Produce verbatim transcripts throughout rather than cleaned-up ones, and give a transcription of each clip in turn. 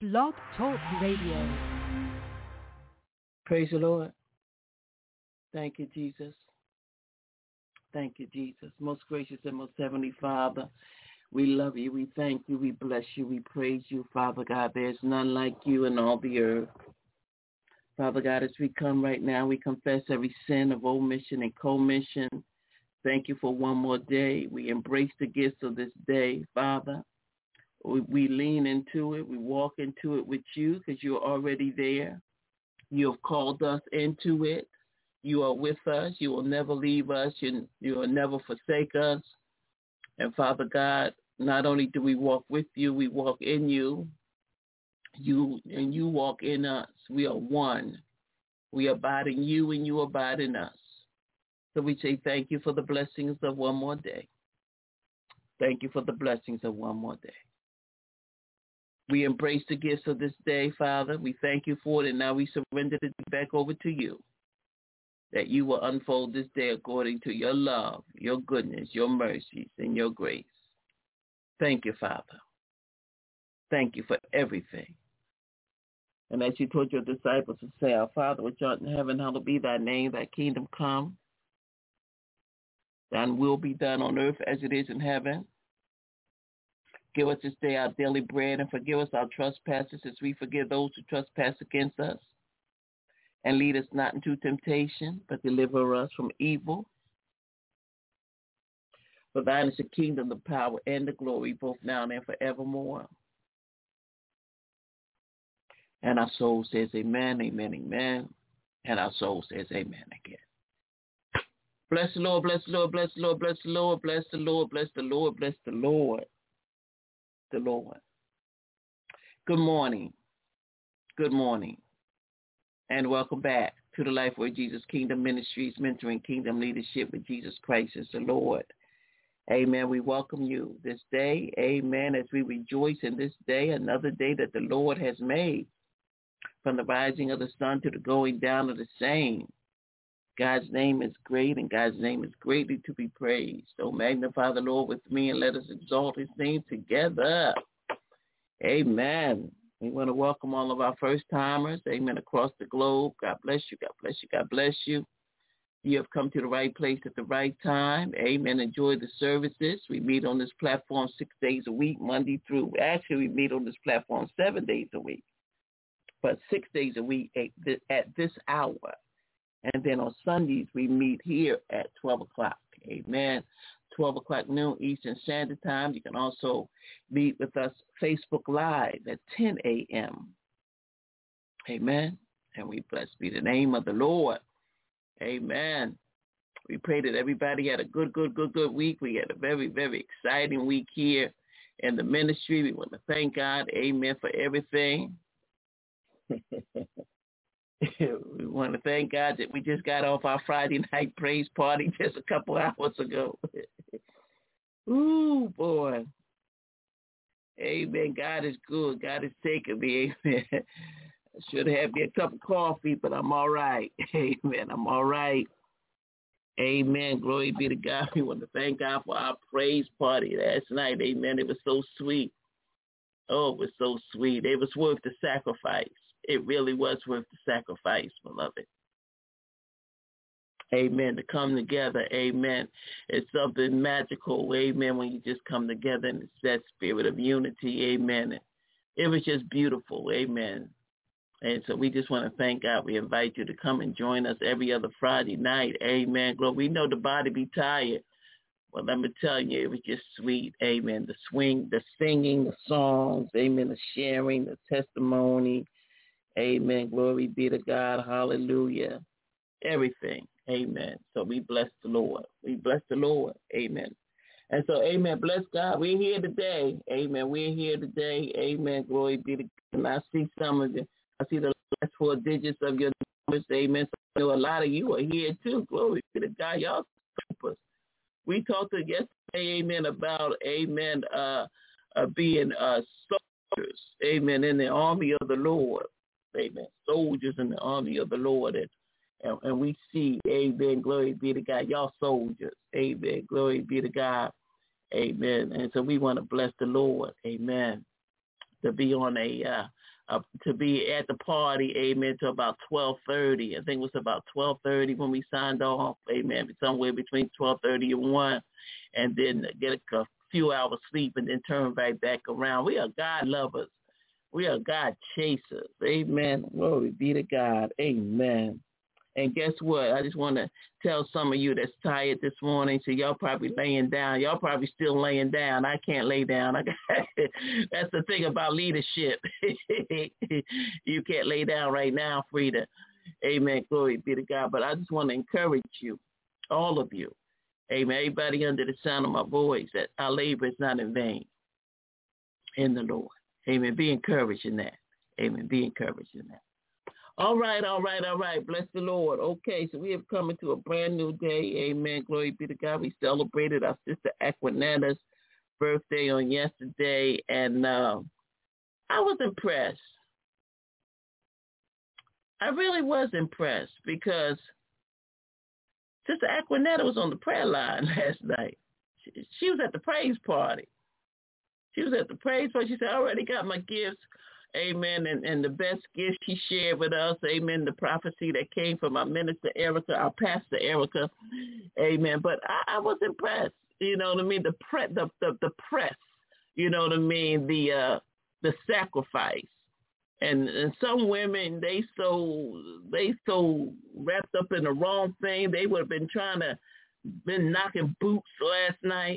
Blog Talk Radio. Praise the Lord. Thank you, Jesus. Thank you, Jesus. Most gracious and most heavenly Father, we love you. We thank you. We bless you. We praise you, Father God. There's none like you in all the earth. Father God, as we come right now, we confess every sin of omission and commission. Thank you for one more day. We embrace the gifts of this day, Father. We, we lean into it. We walk into it with you because you're already there. You have called us into it. You are with us. You will never leave us. You, you will never forsake us. And Father God, not only do we walk with you, we walk in you. You and you walk in us. We are one. We abide in you and you abide in us. So we say thank you for the blessings of one more day. Thank you for the blessings of one more day. We embrace the gifts of this day, Father. We thank you for it, and now we surrender it back over to you, that you will unfold this day according to your love, your goodness, your mercies, and your grace. Thank you, Father. Thank you for everything. And as you told your disciples to say, our Father which art in heaven, hallowed be thy name, thy kingdom come. Thine will be done on earth as it is in heaven. Give us this day our daily bread, and forgive us our trespasses as we forgive those who trespass against us. And lead us not into temptation, but deliver us from evil. For thine is the kingdom, the power, and the glory, both now and forevermore. And our soul says amen, amen, amen. And our soul says amen again. Bless the Lord, bless the Lord, bless the Lord, bless the Lord, bless the Lord, bless the Lord, bless the Lord, the Lord. Good morning, good morning, and welcome back to the Life Where Jesus Kingdom Ministries, mentoring kingdom leadership with Jesus Christ as the Lord. Amen. We welcome you this day, amen, as we rejoice in this day, another day that the Lord has made, from the rising of the sun to the going down of the same. God's name is great, and God's name is greatly to be praised. So magnify the Lord with me, and let us exalt his name together. Amen. We want to welcome all of our first-timers, amen, across the globe. God bless you, God bless you, God bless you. You have come to the right place at the right time. Amen. Enjoy the services. We meet on this platform six days a week, Monday through. Actually, we meet on this platform seven days a week, but six days a week at this, at this hour. And then on Sundays, we meet here at twelve o'clock. Amen. twelve o'clock noon Eastern Standard Time. You can also meet with us Facebook Live at ten a.m. Amen. And we bless be the name of the Lord. Amen. We pray that everybody had a good, good, good, good week. We had a very, very exciting week here in the ministry. We want to thank God, amen, for everything. We want to thank God that we just got off our Friday night praise party just a couple hours ago. Ooh, boy. Amen. God is good. God is taking me. Amen. I should have me a cup of coffee, but I'm all right. Amen. I'm all right. Amen. Glory be to God. We want to thank God for our praise party last night. Amen. It was so sweet. Oh, it was so sweet. It was worth the sacrifice. It really was worth the sacrifice, beloved. Amen. To come together, amen. It's something magical, amen, when you just come together and it's that spirit of unity, amen. It was just beautiful, amen. And so we just want to thank God. We invite you to come and join us every other Friday night, amen. Glory. We know the body be tired. Well, let me tell you, it was just sweet, amen. The swing, the singing, the songs, amen, the sharing, the testimony. Amen. Glory be to God. Hallelujah. Everything. Amen. So we bless the Lord. We bless the Lord. Amen. And so, amen. Bless God. We're here today. Amen. We're here today. Amen. Glory be to God. And I see some of you. I see the last four digits of your numbers. Amen. So I know a lot of you are here too. Glory be to God. Y'all super. We talked to yesterday, amen, about, amen, uh, uh, being uh, soldiers. Amen. In the army of the Lord. Amen. Soldiers in the army of the Lord. And, and, and we see, amen, glory be to God, y'all soldiers. Amen. Glory be to God. Amen. And so we want to bless the Lord. Amen. to be on a, uh, uh, to be at the party, amen, to about twelve thirty. I think it was about twelve thirty when we signed off, amen, somewhere between twelve thirty and one, and then get a few hours sleep and then turn right back around. We are God lovers. We are God chasers. Amen. Glory be to God. Amen. And guess what? I just want to tell some of you that's tired this morning. So y'all probably laying down. Y'all probably still laying down. I can't lay down. I got, that's the thing about leadership. You can't lay down right now, Frida. Amen. Glory be to God. But I just want to encourage you, all of you. Amen. Everybody under the sound of my voice, that our labor is not in vain in the Lord. Amen. Be encouraged in that. Amen. Be encouraged in that. All right, all right, all right. Bless the Lord. Okay, so we have come into a brand new day. Amen. Glory be to God. We celebrated our sister Aquinetta's birthday on yesterday, and uh, I was impressed. I really was impressed because Sister Aquinetta was on the prayer line last night. She, she was at the praise party. She was at the praise party. She said, I already got my gifts. Amen. And, and the best gift she shared with us, amen, the prophecy that came from our minister Erica, our pastor Erica. Amen. But I, I was impressed. You know what I mean? The, pre- the, the, the press, you know what I mean? The, uh, the sacrifice. And, and some women, they so, they so wrapped up in the wrong thing. They would have been trying to, been knocking boots last night,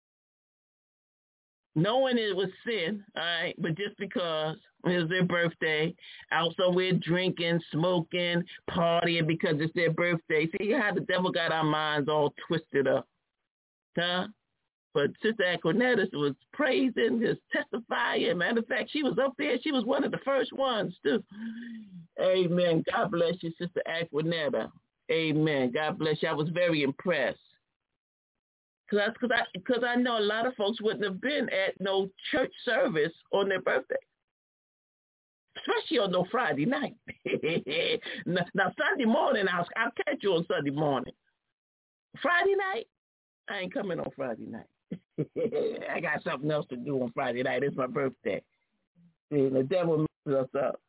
knowing it was sin, all right, but just because it was their birthday, out somewhere drinking, smoking, partying because it's their birthday. See how the devil got our minds all twisted up, huh? But Sister Aquinetta was praising, just testifying. Matter of fact, she was up there. She was one of the first ones, too. Amen. God bless you, Sister Aquinetta. Amen. God bless you. I was very impressed. Because I, cause I, cause I know a lot of folks wouldn't have been at no church service on their birthday, especially on no Friday night. now, now, Sunday morning, I'll, I'll catch you on Sunday morning. Friday night, I ain't coming on Friday night. I got something else to do on Friday night. It's my birthday. See, the devil messes us up.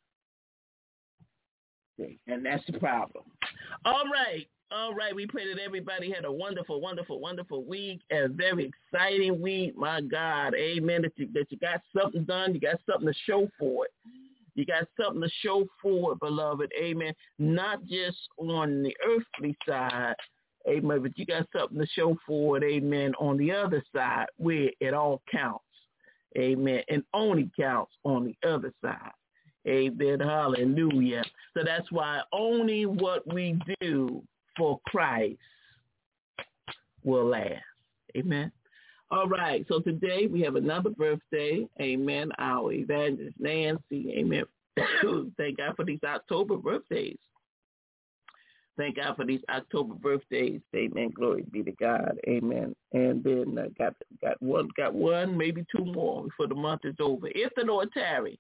See, and that's the problem. All right. All right, we pray that everybody had a wonderful, wonderful, wonderful week, a very exciting week. My God, amen, that you, that you got something done. You got something to show for it. You got something to show for it, beloved, amen, not just on the earthly side, amen, but you got something to show for it, amen, on the other side where it all counts, amen, and only counts on the other side. Amen, hallelujah. So that's why only what we do for Christ will last. Amen. All right. So today we have another birthday. Amen. Our evangelist Nancy. Amen. Thank God for these October birthdays. Thank God for these October birthdays. Amen. Glory be to God. Amen. And then uh, got got one, got one, maybe two more before the month is over. If the Lord tarry.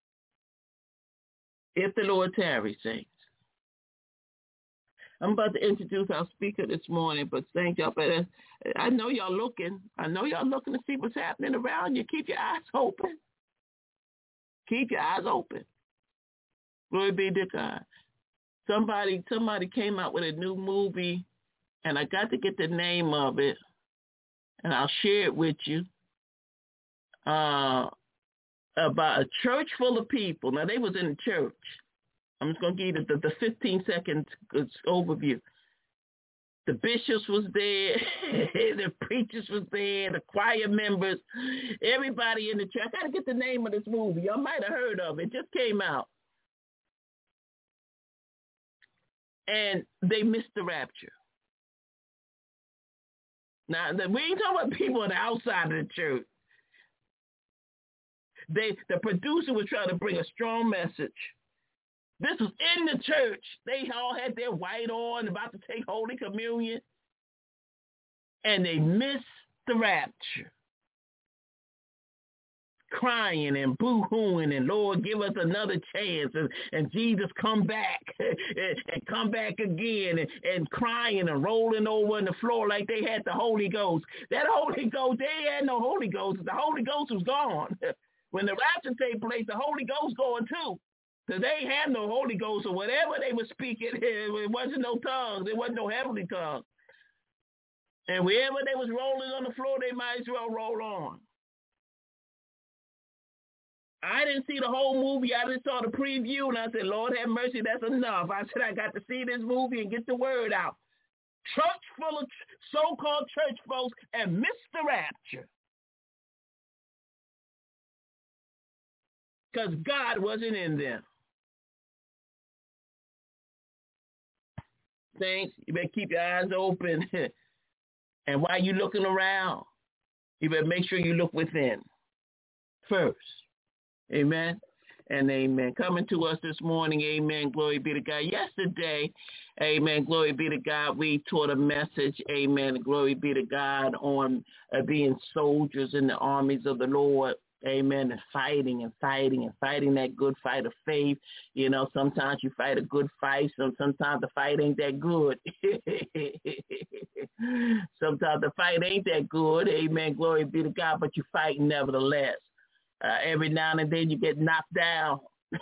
If the Lord tarry, saints. I'm about to introduce our speaker this morning, but thank y'all. But I know y'all looking. I know y'all looking to see what's happening around you. Keep your eyes open. Keep your eyes open. Glory be to God. Somebody, somebody came out with a new movie, and I got to get the name of it, and I'll share it with you. Uh, about a church full of people. Now they was in the church. I'm just going to give you the, the fifteen second overview. The bishops was there, the preachers was there, the choir members, everybody in the church. I got to get the name of this movie. Y'all might have heard of it. It just came out. And they missed the rapture. Now, we ain't talking about people on the outside of the church. They, the producer was trying to bring a strong message. This was in the church. They all had their white on, about to take Holy Communion. And they missed the rapture. Crying and boo-hooing and Lord, give us another chance. And, and Jesus, come back and, and come back again. And, and crying and rolling over on the floor like they had the Holy Ghost. That Holy Ghost, they had no Holy Ghost. The Holy Ghost was gone. When the rapture take place, the Holy Ghost going too. Because they ain't had no Holy Ghost or whatever they were speaking. It wasn't no tongues. It wasn't no heavenly tongues. And wherever they was rolling on the floor, they might as well roll on. I didn't see the whole movie. I just saw the preview, and I said, Lord have mercy, that's enough. I said, I got to see this movie and get the word out. Church full of so-called church folks and missed the rapture. Because God wasn't in them. Saints, you better keep your eyes open. And while you're looking around, you better make sure you look within first. Amen and amen. Coming to us this morning, amen, glory be to God. Yesterday, amen, glory be to God, we taught a message, amen, glory be to God, on uh, being soldiers in the armies of the Lord. Amen. And fighting and fighting and fighting that good fight of faith. You know, sometimes you fight a good fight. So sometimes the fight ain't that good. Sometimes the fight ain't that good. Amen. Glory be to God. But you fight nevertheless. Uh, every now and then you get knocked down.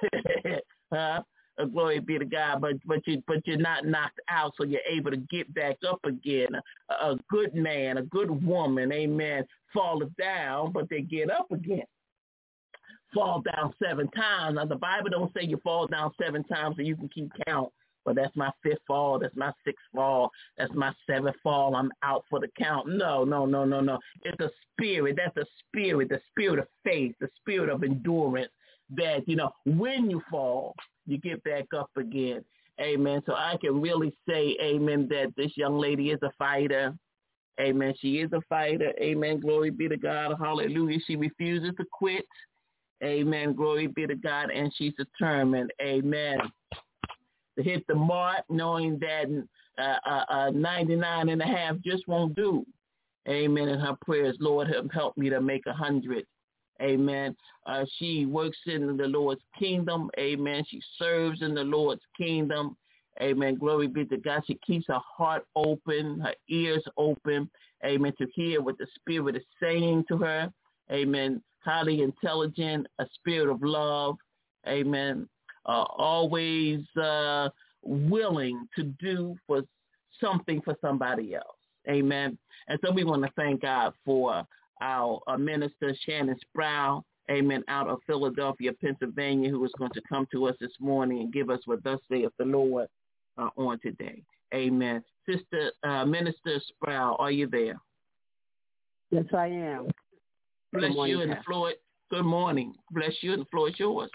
huh? Uh, glory be to God. But but you but you're not knocked out, so you're able to get back up again. A, a good man, a good woman, amen, falleth down, but they get up again. Fall down seven times. Now the Bible don't say you fall down seven times so you can keep count. But that's my fifth fall. That's my sixth fall. That's my seventh fall. I'm out for the count. No, no, no, no, no. It's a spirit. That's a spirit, the spirit of faith, the spirit of endurance that, you know, when you fall, you get back up again. Amen. So I can really say, amen, that this young lady is a fighter. Amen. She is a fighter. Amen. Glory be to God. Hallelujah. She refuses to quit. Amen. Glory be to God. And she's determined. Amen. To hit the mark, knowing that uh, uh, uh, ninety-nine and a half just won't do. Amen. In her prayers, Lord, help, help me to make a hundred. Amen. Uh, she works in the Lord's kingdom. Amen. She serves in the Lord's kingdom. Amen. Glory be to God. She keeps her heart open, her ears open. Amen. To hear what the Spirit is saying to her. Amen. Highly intelligent, a spirit of love. Amen. Uh, always uh, willing to do for something for somebody else. Amen. And so we want to thank God for our uh, minister, Shannon Sproul, amen, out of Philadelphia, Pennsylvania, who is going to come to us this morning and give us what thus saith the Lord uh, on today. Amen. Sister uh, Minister Sproul, are you there? Yes, I am. Bless morning, you and Pastor. The floor. Good morning. Bless you and the floor is yours.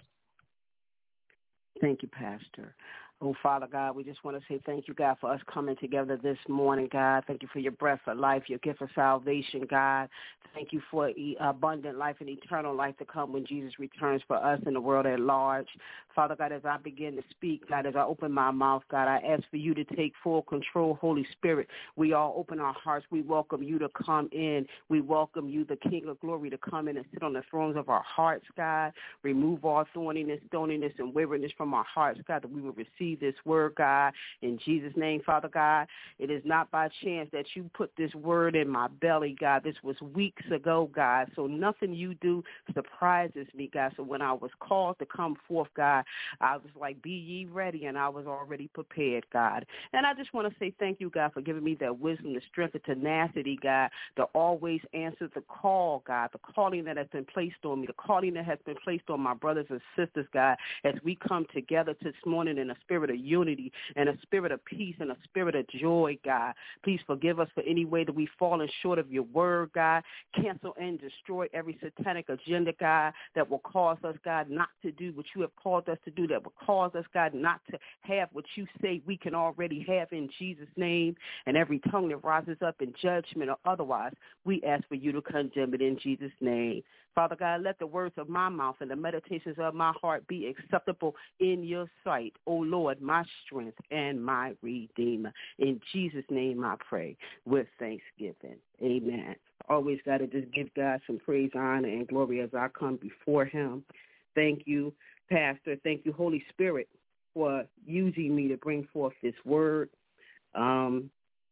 Thank you, Pastor. Oh, Father God, we just want to say thank you, God, for us coming together this morning, God. Thank you for your breath of life, your gift of salvation, God. Thank you for e- abundant life and eternal life to come when Jesus returns for us and the world at large. Father God, as I begin to speak, God, as I open my mouth, God, I ask for you to take full control, Holy Spirit. We all open our hearts. We welcome you to come in. We welcome you, the King of Glory, to come in and sit on the thrones of our hearts, God. Remove all thorniness, stoniness, and waywardness from our hearts, God, that we will receive this word, God, in Jesus' name, Father God. It is not by chance that you put this word in my belly, God. This was weeks ago, God, so nothing you do surprises me, God. So when I was called to come forth, God, I was like, be ye ready, and I was already prepared, God. And I just want to say thank you, God, for giving me that wisdom, the strength, the tenacity, God, to always answer the call, God, the calling that has been placed on me, the calling that has been placed on my brothers and sisters, God, as we come together this morning in a spirit of unity and a spirit of peace and a spirit of joy, God. Please forgive us for any way that we've fallen short of your word, God. Cancel and destroy every satanic agenda, God, that will cause us, God, not to do what you have called us to do, that will cause us, God, not to have what you say we can already have in Jesus' name. And every tongue that rises up in judgment or otherwise, we ask for you to condemn it in Jesus' name. Father God, let the words of my mouth and the meditations of my heart be acceptable in your sight, O Lord, my strength and my Redeemer. In Jesus' name I pray with thanksgiving. Amen. Always got to just give God some praise, honor, and glory as I come before him. Thank you, Pastor. Thank you, Holy Spirit, for using me to bring forth this word. Um,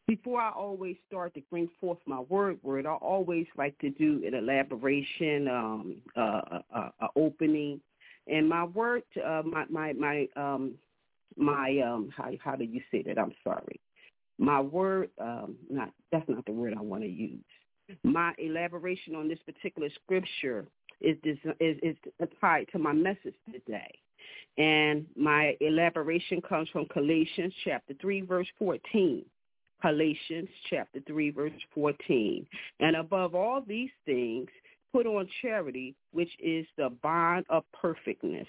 Before I always start to bring forth my word, word, I always like to do an elaboration, um, uh, uh, uh, opening, and my word, uh, my my my um, my um, how how do you say that? I'm sorry. My word, um, not that's not the word I want to use. My elaboration on this particular scripture is is is, is tied to my message today, and my elaboration comes from Galatians chapter three, verse fourteen. Galatians chapter three, verse fourteen. And above all these things, put on charity, which is the bond of perfectness.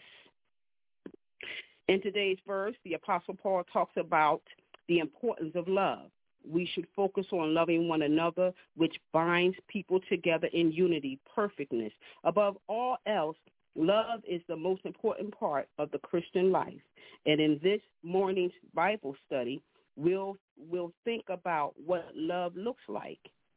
In today's verse, the Apostle Paul talks about the importance of love. We should focus on loving one another, which binds people together in unity, perfectness. Above all else, love is the most important part of the Christian life. And in this morning's Bible study, we'll we'll think about what love looks like.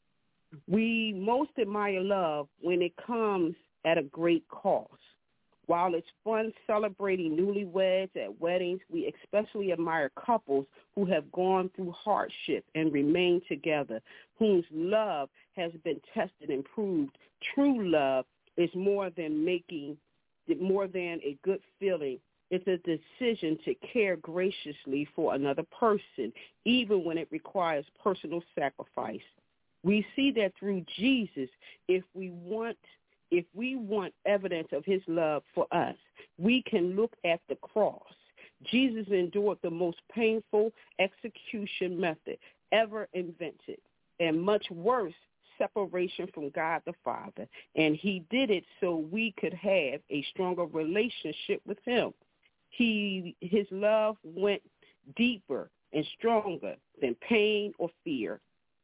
We most admire love when it comes at a great cost. While it's fun celebrating newlyweds at weddings, we especially admire couples who have gone through hardship and remain together, whose love has been tested and proved. True love is more than making, more than a good feeling. It's a decision to care graciously for another person, even when it requires personal sacrifice. We see that through Jesus. If we want If we want evidence of his love for us, we can look at the cross. Jesus endured the most painful execution method ever invented, and much worse, separation from God the Father. And he did it so we could have a stronger relationship with him. He, his love went deeper and stronger than pain or fear.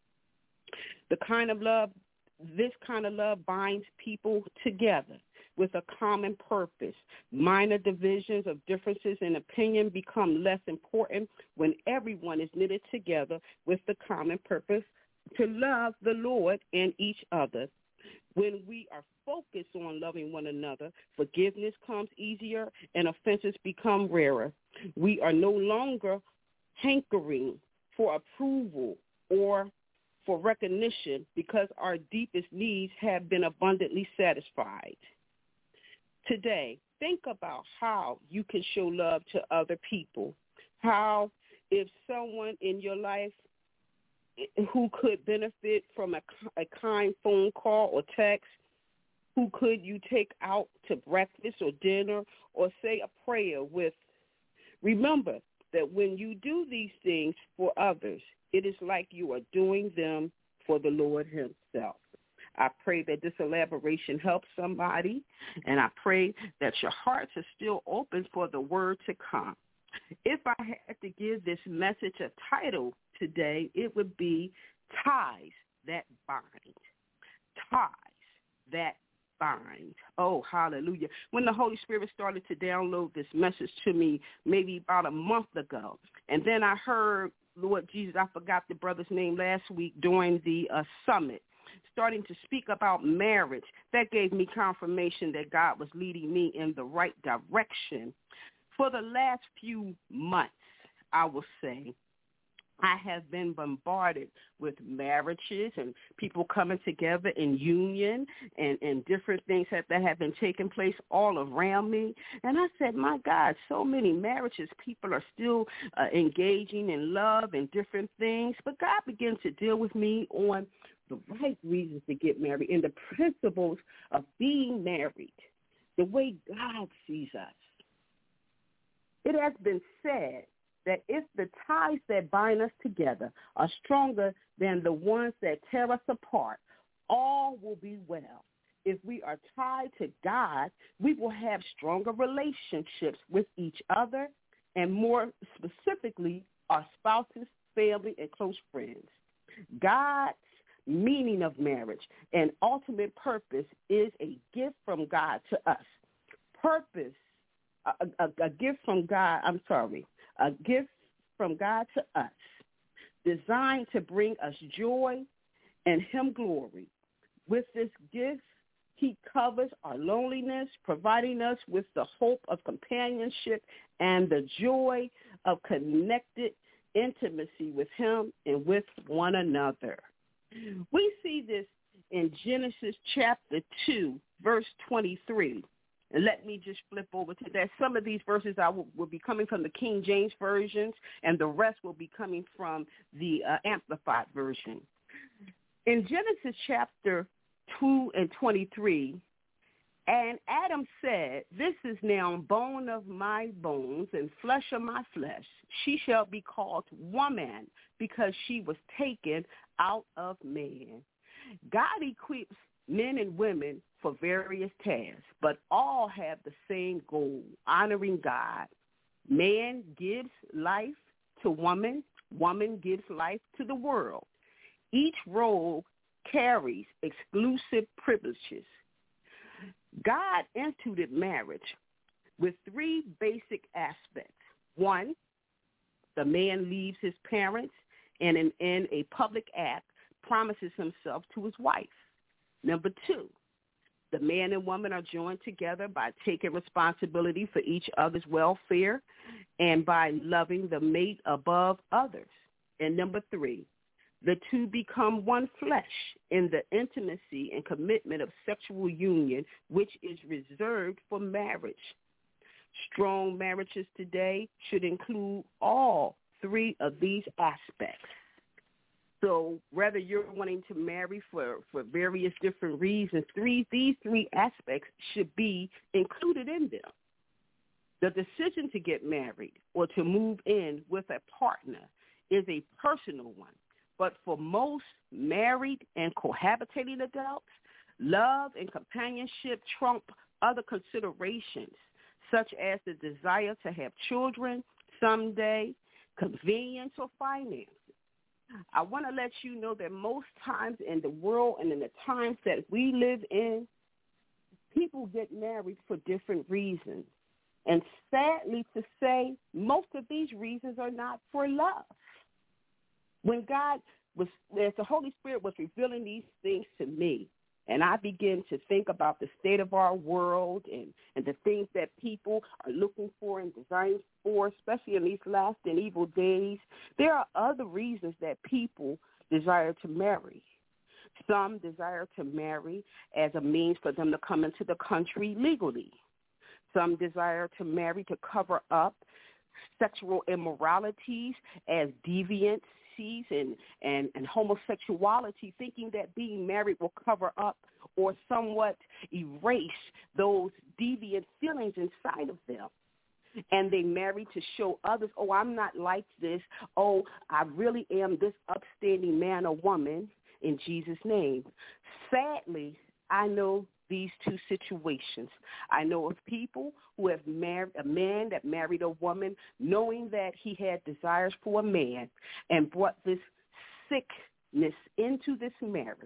The kind of love This kind of love binds people together with a common purpose. Minor divisions of differences in opinion become less important when everyone is knitted together with the common purpose to love the Lord and each other. When we are focused on loving one another, forgiveness comes easier and offenses become rarer. We are no longer hankering for approval or for recognition because our deepest needs have been abundantly satisfied. Today, think about how you can show love to other people. How if someone in your life who could benefit from a, a kind phone call or text, who could you take out to breakfast or dinner or say a prayer with? Remember that when you do these things for others, it is like you are doing them for the Lord himself. I pray that this elaboration helps somebody, and I pray that your hearts are still open for the word to come. If I had to give this message a title today, it would be Ties That Bind. Ties That Bind. Oh, hallelujah. When the Holy Spirit started to download this message to me maybe about a month ago, and then I heard Lord Jesus, I forgot the brother's name last week during the uh, summit, starting to speak about marriage. That gave me confirmation that God was leading me in the right direction. For the last few months, I will say, I have been bombarded with marriages and people coming together in union and, and different things that, that have been taking place all around me. And I said, my God, so many marriages, people are still uh, engaging in love and different things. But God began to deal with me on the right reasons to get married and the principles of being married, the way God sees us. It has been said that if the ties that bind us together are stronger than the ones that tear us apart, all will be well. If we are tied to God, we will have stronger relationships with each other and more specifically our spouses, family, and close friends. God's meaning of marriage and ultimate purpose is a gift from God to us. Purpose, a, a, a gift from God, I'm sorry, a gift from God to us, designed to bring us joy and him glory. With this gift, he covers our loneliness, providing us with the hope of companionship and the joy of connected intimacy with him and with one another. We see this in Genesis chapter two, verse twenty-three. And let me just flip over to that. Some of these verses I will, will be coming from the King James versions, and the rest will be coming from the uh, Amplified version. In Genesis chapter two and twenty-three, and Adam said, "This is now bone of my bones and flesh of my flesh. She shall be called woman, because she was taken out of man." God equips men and women for various tasks, but all have the same goal, honoring God. Man gives life to woman. Woman gives life to the world. Each role carries exclusive privileges. God instituted marriage with three basic aspects. One, the man leaves his parents and in, in a public act promises himself to his wife. Number two, the man and woman are joined together by taking responsibility for each other's welfare and by loving the mate above others. And number three, the two become one flesh in the intimacy and commitment of sexual union, which is reserved for marriage. Strong marriages today should include all three of these aspects. So whether you're wanting to marry for, for various different reasons, three, these three aspects should be included in them. The decision to get married or to move in with a partner is a personal one. But for most married and cohabitating adults, love and companionship trump other considerations, such as the desire to have children someday, convenience, or finances. I want to let you know that most times in the world and in the times that we live in, people get married for different reasons. And sadly to say, most of these reasons are not for love. When God was, as the Holy Spirit was revealing these things to me, and I began to think about the state of our world and, and the things that people are looking for and desiring for, especially in these last and evil days, there are other reasons that people desire to marry. Some desire to marry as a means for them to come into the country legally. Some desire to marry to cover up sexual immoralities as deviance and, and, and homosexuality, thinking that being married will cover up or somewhat erase those deviant feelings inside of them. And they marry to show others, oh, I'm not like this. Oh, I really am this upstanding man or woman in Jesus' name. Sadly, I know these two situations. I know of people who have married a man that married a woman knowing that he had desires for a man and brought this sickness into this marriage,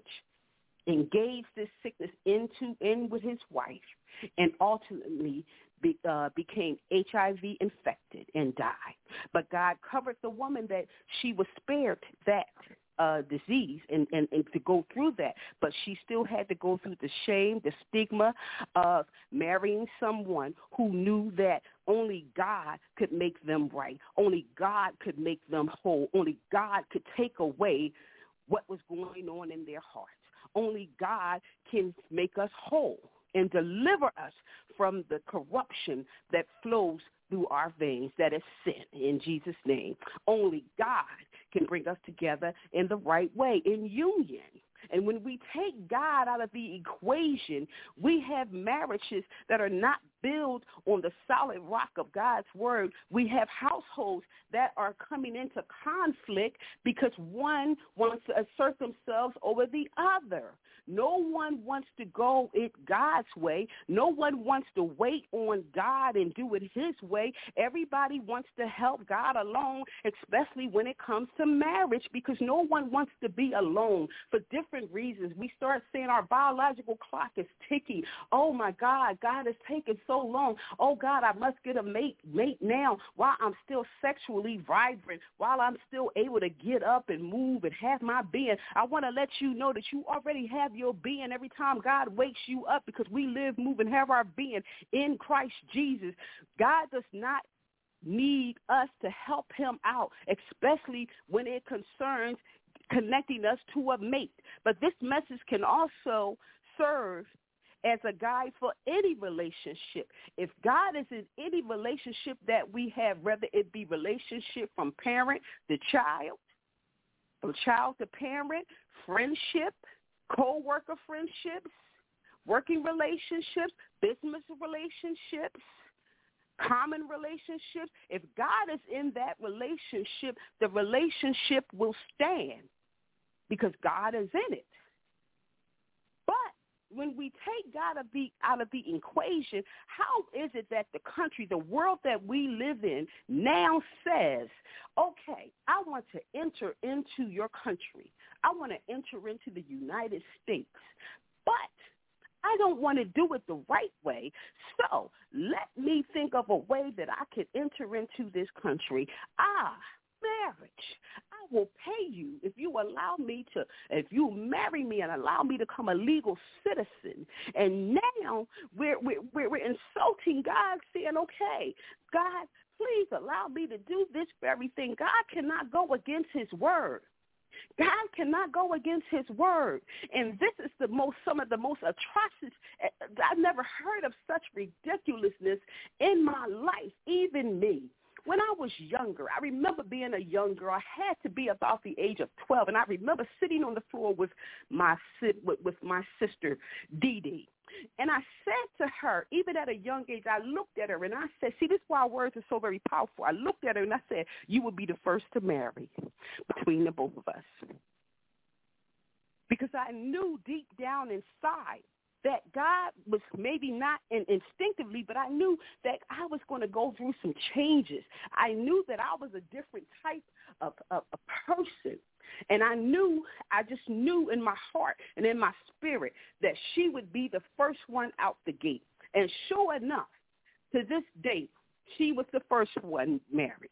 engaged this sickness into in with his wife, and ultimately be, uh, became H I V infected and died. But God covered the woman that she was spared that Uh, disease and, and, and to go through that, but she still had to go through the shame, the stigma of marrying someone who knew that only God could make them right, only God could make them whole, only God could take away what was going on in their hearts. Only God can make us whole and deliver us from the corruption that flows through our veins, that is sin, in Jesus' name. Only God can bring us together in the right way, in union. And when we take God out of the equation, we have marriages that are not built on the solid rock of God's word. We have households that are coming into conflict because one wants to assert themselves over the other. No one wants to go it God's way. No one wants to wait on God and do it his way. Everybody wants to help God alone, especially when it comes to marriage, because no one wants to be alone for different reasons. We start saying our biological clock is ticking. Oh, my God, God is taking so long. Oh, God, I must get a mate, mate now while I'm still sexually vibrant, while I'm still able to get up and move and have my being. I want to let you know that you already have your being every time God wakes you up, because we live, move, and have our being in Christ Jesus. God does not need us to help him out, especially when it concerns connecting us to a mate. But this message can also serve as a guide for any relationship. If God is in any relationship that we have, whether it be relationship from parent to child, from child to parent, friendship, co-worker friendships, working relationships, business relationships, common relationships, if God is in that relationship, the relationship will stand because God is in it. But when we take God out of the equation, how is it that the country, the world that we live in now says, okay, I want to enter into your country. I want to enter into the United States, but I don't want to do it the right way, so let me think of a way that I could enter into this country. Ah, marriage. I will pay you if you allow me to, if you marry me and allow me to become a legal citizen. And now we're, we're, we're insulting God, saying, okay, God, please allow me to do this very thing. God cannot go against his word. God cannot go against his word. And this is the most, some of the most atrocious. I've never heard of such ridiculousness in my life, even me. When I was younger, I remember being a young girl. I had to be about the age of twelve, and I remember sitting on the floor with my with, with my sister, Dee Dee. And I said to her, even at a young age, I looked at her and I said, see, this is why words are so very powerful. I looked at her and I said, you will be the first to marry between the both of us. Because I knew deep down inside that God was maybe not in, instinctively, but I knew that I was going to go through some changes. I knew that I was a different type of, of a person. And I knew, I just knew in my heart and in my spirit that she would be the first one out the gate. And sure enough, to this day, she was the first one married,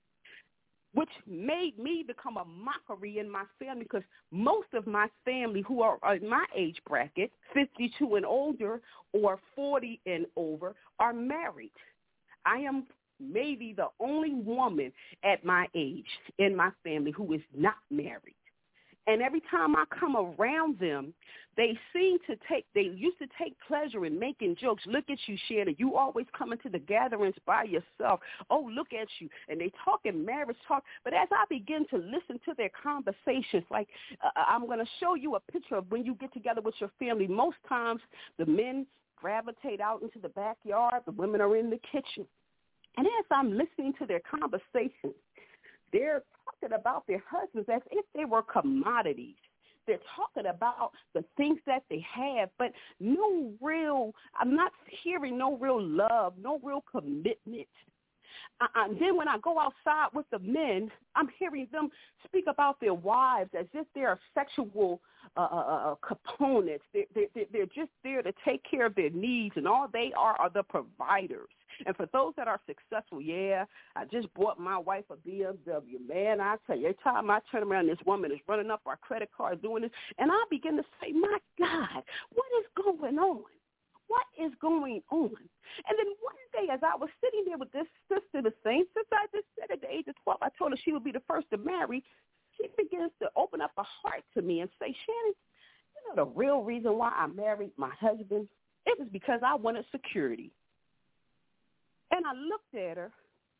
which made me become a mockery in my family because most of my family who are in my age bracket, fifty-two and older or forty and over, are married. I am maybe the only woman at my age in my family who is not married. And every time I come around them, they seem to take, they used to take pleasure in making jokes. Look at you, Shannon. You always come into the gatherings by yourself. Oh, look at you. And they talk in marriage talk. But as I begin to listen to their conversations, like uh, I'm going to show you a picture of when you get together with your family. Most times the men gravitate out into the backyard. The women are in the kitchen. And as I'm listening to their conversations, they're talking about their husbands as if they were commodities. They're talking about the things that they have, but no real, I'm not hearing no real love, no real commitment. Uh, and then when I go outside with the men, I'm hearing them speak about their wives as if they're sexual uh, uh, components. They're, they're, they're just there to take care of their needs, and all they are are the providers. And for those that are successful, yeah, I just bought my wife a B M W. Man, I tell you, every time I turn around, this woman is running up our credit card doing this. And I begin to say, my God, what is going on? What is going on? And then one day as I was sitting there with this sister, the same sister I just said at the age of twelve, I told her she would be the first to marry. She begins to open up her heart to me and say, Shannon, you know the real reason why I married my husband? It was because I wanted security. And I looked at her,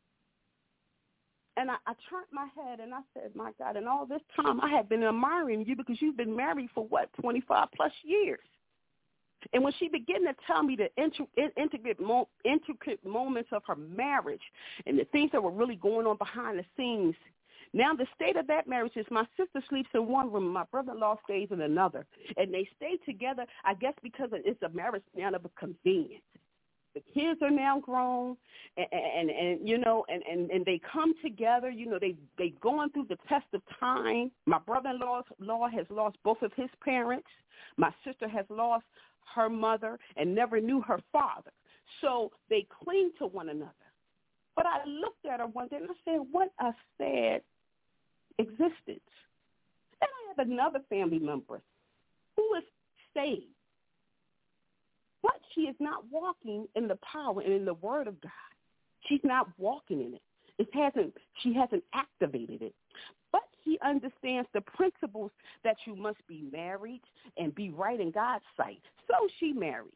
and I, I turned my head, and I said, my God, and all this time I have been admiring you because you've been married for, what, twenty-five plus years. And when she began to tell me the inter, intricate, mo, intricate moments of her marriage and the things that were really going on behind the scenes, now the state of that marriage is my sister sleeps in one room, my brother-in-law stays in another. And they stay together, I guess, because it's a marriage now of convenience. The kids are now grown, and, and, and you know, and, and, and they come together. You know, they, they've gone through the test of time. My brother-in-law has lost both of his parents. My sister has lost her mother and never knew her father. So they cling to one another. But I looked at her one day and I said, what a sad existence. And I have another family member who is saved. But she is not walking in the power and in the word of God. She's not walking in it. It hasn't. She hasn't activated it. But she understands the principles that you must be married and be right in God's sight. So she marries.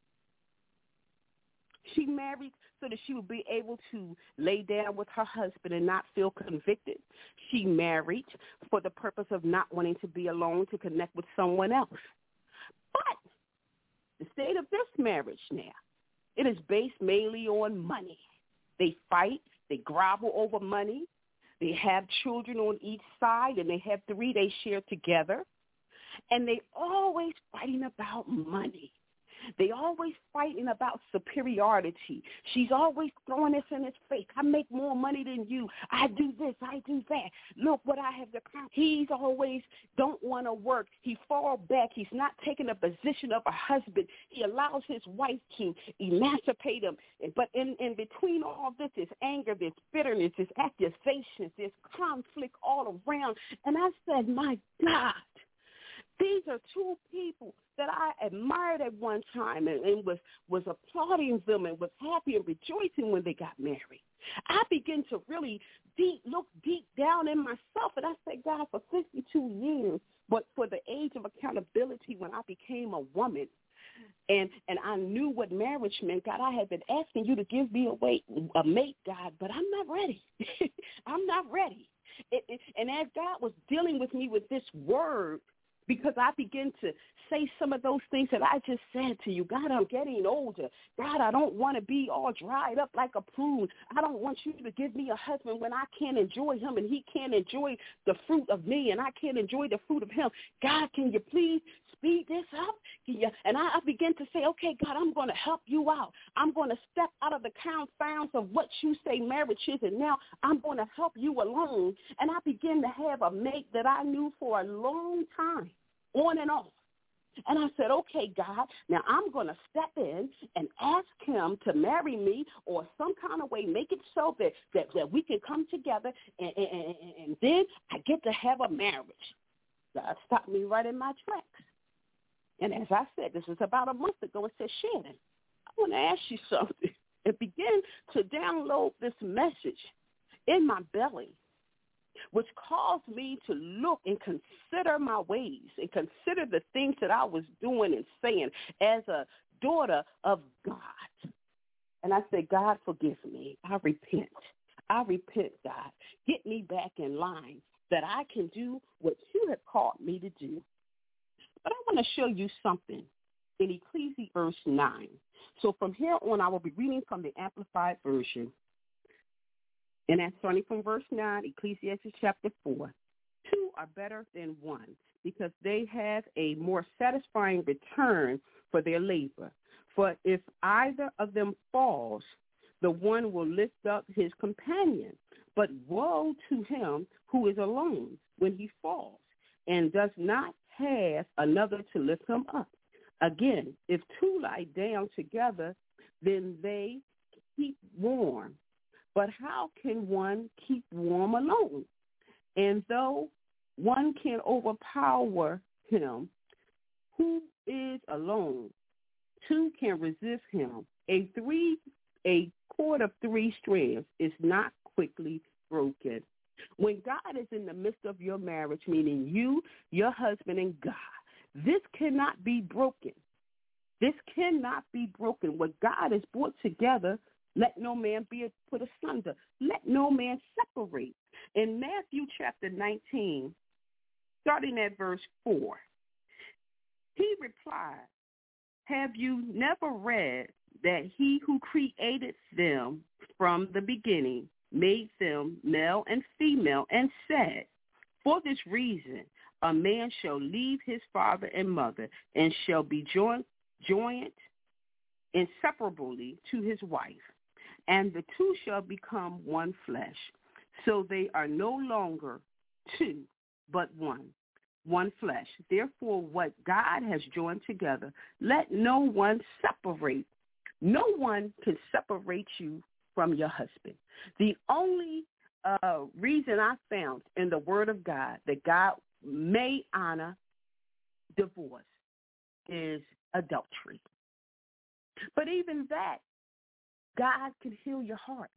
She married so that she would be able to lay down with her husband and not feel convicted. She married for the purpose of not wanting to be alone, to connect with someone else. But the state of this marriage now, it is based mainly on money. They fight. They grovel over money. They have children on each side, and they have three they share together. And they always fighting about money. They always fighting about superiority. She's always throwing this in his face. I make more money than you. I do this. I do that. Look what I have accomplished. He's always don't want to work. He fall back. He's not taking a position of a husband. He allows his wife to emancipate him. But in, in between all this is anger, there's bitterness, there's accusations, there's conflict all around. And I said, my God. These are two people that I admired at one time and, and was, was applauding them and was happy and rejoicing when they got married. I began to really deep look deep down in myself, and I said, God, for fifty-two years, but for the age of accountability when I became a woman, and and I knew what marriage meant, God, I had been asking you to give me a, way, a mate, God, but I'm not ready. I'm not ready. It, it, and as God was dealing with me with this word, because I begin to say some of those things that I just said to you. God, I'm getting older. God, I don't want to be all dried up like a prune. I don't want you to give me a husband when I can't enjoy him and he can't enjoy the fruit of me and I can't enjoy the fruit of him. God, can you please speed this up? Can you? And I, I begin to say, okay, God, I'm going to help you out. I'm going to step out of the confounds of what you say marriage is, and now I'm going to help you along. And I begin to have a mate that I knew for a long time, on and off. And I said, okay, God, now I'm going to step in and ask him to marry me or some kind of way, make it so that, that, that we can come together, and, and, and, and then I get to have a marriage. God stopped me right in my tracks. And as I said, this was about a month ago, it said, Shannon, I want to ask you something. It began to download this message in my belly, which caused me to look and consider my ways and consider the things that I was doing and saying as a daughter of God. And I said, God, forgive me. I repent. I repent, God. Get me back in line that I can do what you have called me to do. But I want to show you something in Ecclesiastes nine. So from here on, I will be reading from the Amplified Version. And that's starting from verse nine, Ecclesiastes chapter four. Two are better than one because they have a more satisfying return for their labor. For if either of them falls, the one will lift up his companion. But woe to him who is alone when he falls and does not have another to lift him up. Again, if two lie down together, then they keep warm. But how can one keep warm alone? And though one can overpower him who is alone, two can resist him. A three, a cord of three strands is not quickly broken. When God is in the midst of your marriage, meaning you, your husband, and God, this cannot be broken. This cannot be broken. What God has brought together, let no man be put asunder. Let no man separate. In Matthew chapter nineteen, starting at verse four, he replied, have you never read that he who created them from the beginning made them male and female, and said, for this reason a man shall leave his father and mother and shall be joined, joined inseparably to his wife, and the two shall become one flesh. So they are no longer two, but one, one flesh. Therefore, what God has joined together, let no one separate. No one can separate you from your husband. The only uh, reason I found in the Word of God that God may honor divorce is adultery. But even that, God can heal your heart.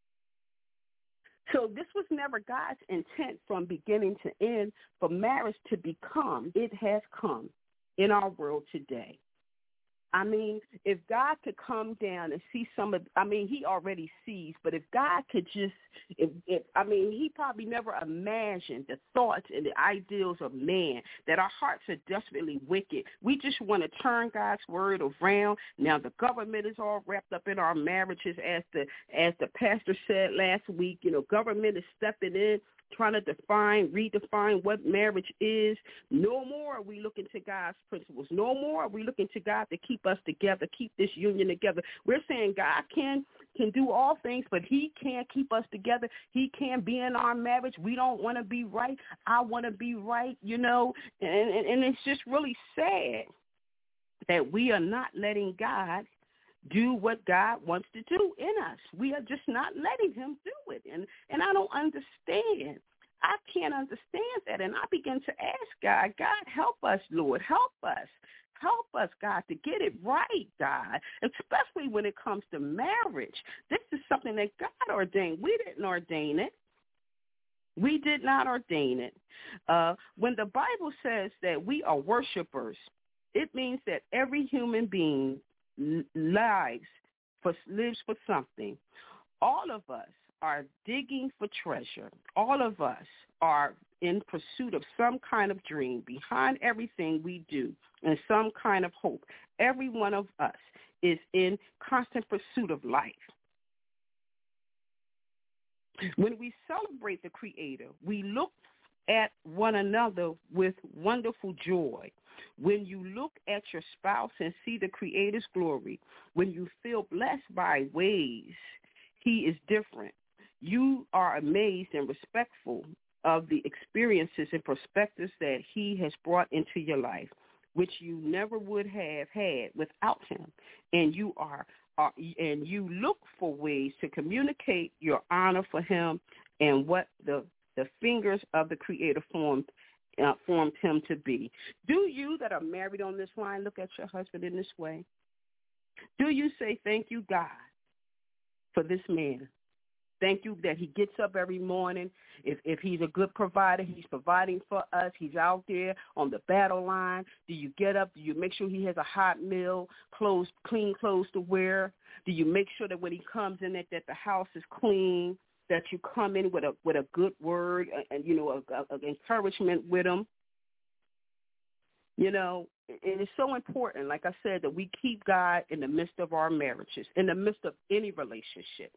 So this was never God's intent from beginning to end for marriage to become. It has come in our world today. I mean, if God could come down and see some of, I mean, he already sees, but if God could just, if, if I mean, he probably never imagined the thoughts and the ideals of man, that our hearts are desperately wicked. We just want to turn God's word around. Now the government is all wrapped up in our marriages, as the as the pastor said last week. You know, government is stepping in, trying to define, redefine what marriage is. No more are we looking to God's principles. No more are we looking to God to keep us together, keep this union together. We're saying God can can do all things, but he can't keep us together. He can't be in our marriage. We don't want to be right. I want to be right, you know. And, and, and it's just really sad that we are not letting God do what God wants to do in us. We are just not letting him do it. And and I don't understand. I can't understand that. And I begin to ask God, God, help us, Lord. Help us. Help us, God, to get it right, God, especially when it comes to marriage. This is something that God ordained. We didn't ordain it. We did not ordain it. Uh, when the Bible says that we are worshipers, it means that every human being lives for lives for something. All of us are digging for treasure. All of us are in pursuit of some kind of dream behind everything we do and some kind of hope. Every one of us is in constant pursuit of life. When we celebrate the Creator, we look at one another with wonderful joy. When you look at your spouse and see the Creator's glory, when you feel blessed by ways he is different, you are amazed and respectful of the experiences and perspectives that he has brought into your life, which you never would have had without him. And you are, are and you look for ways to communicate your honor for him and what the the fingers of the Creator formed uh, formed him to be. Do you that are married on this line look at your husband in this way? Do you say, thank you, God, for this man? Thank you that he gets up every morning. If if he's a good provider, he's providing for us. He's out there on the battle line. Do you get up? Do you make sure he has a hot meal, clothes, clean clothes to wear? Do you make sure that when he comes in that, that the house is clean, that you come in with a with a good word and, you know, an encouragement with him? You know, it is so important, like I said, that we keep God in the midst of our marriages, in the midst of any relationship.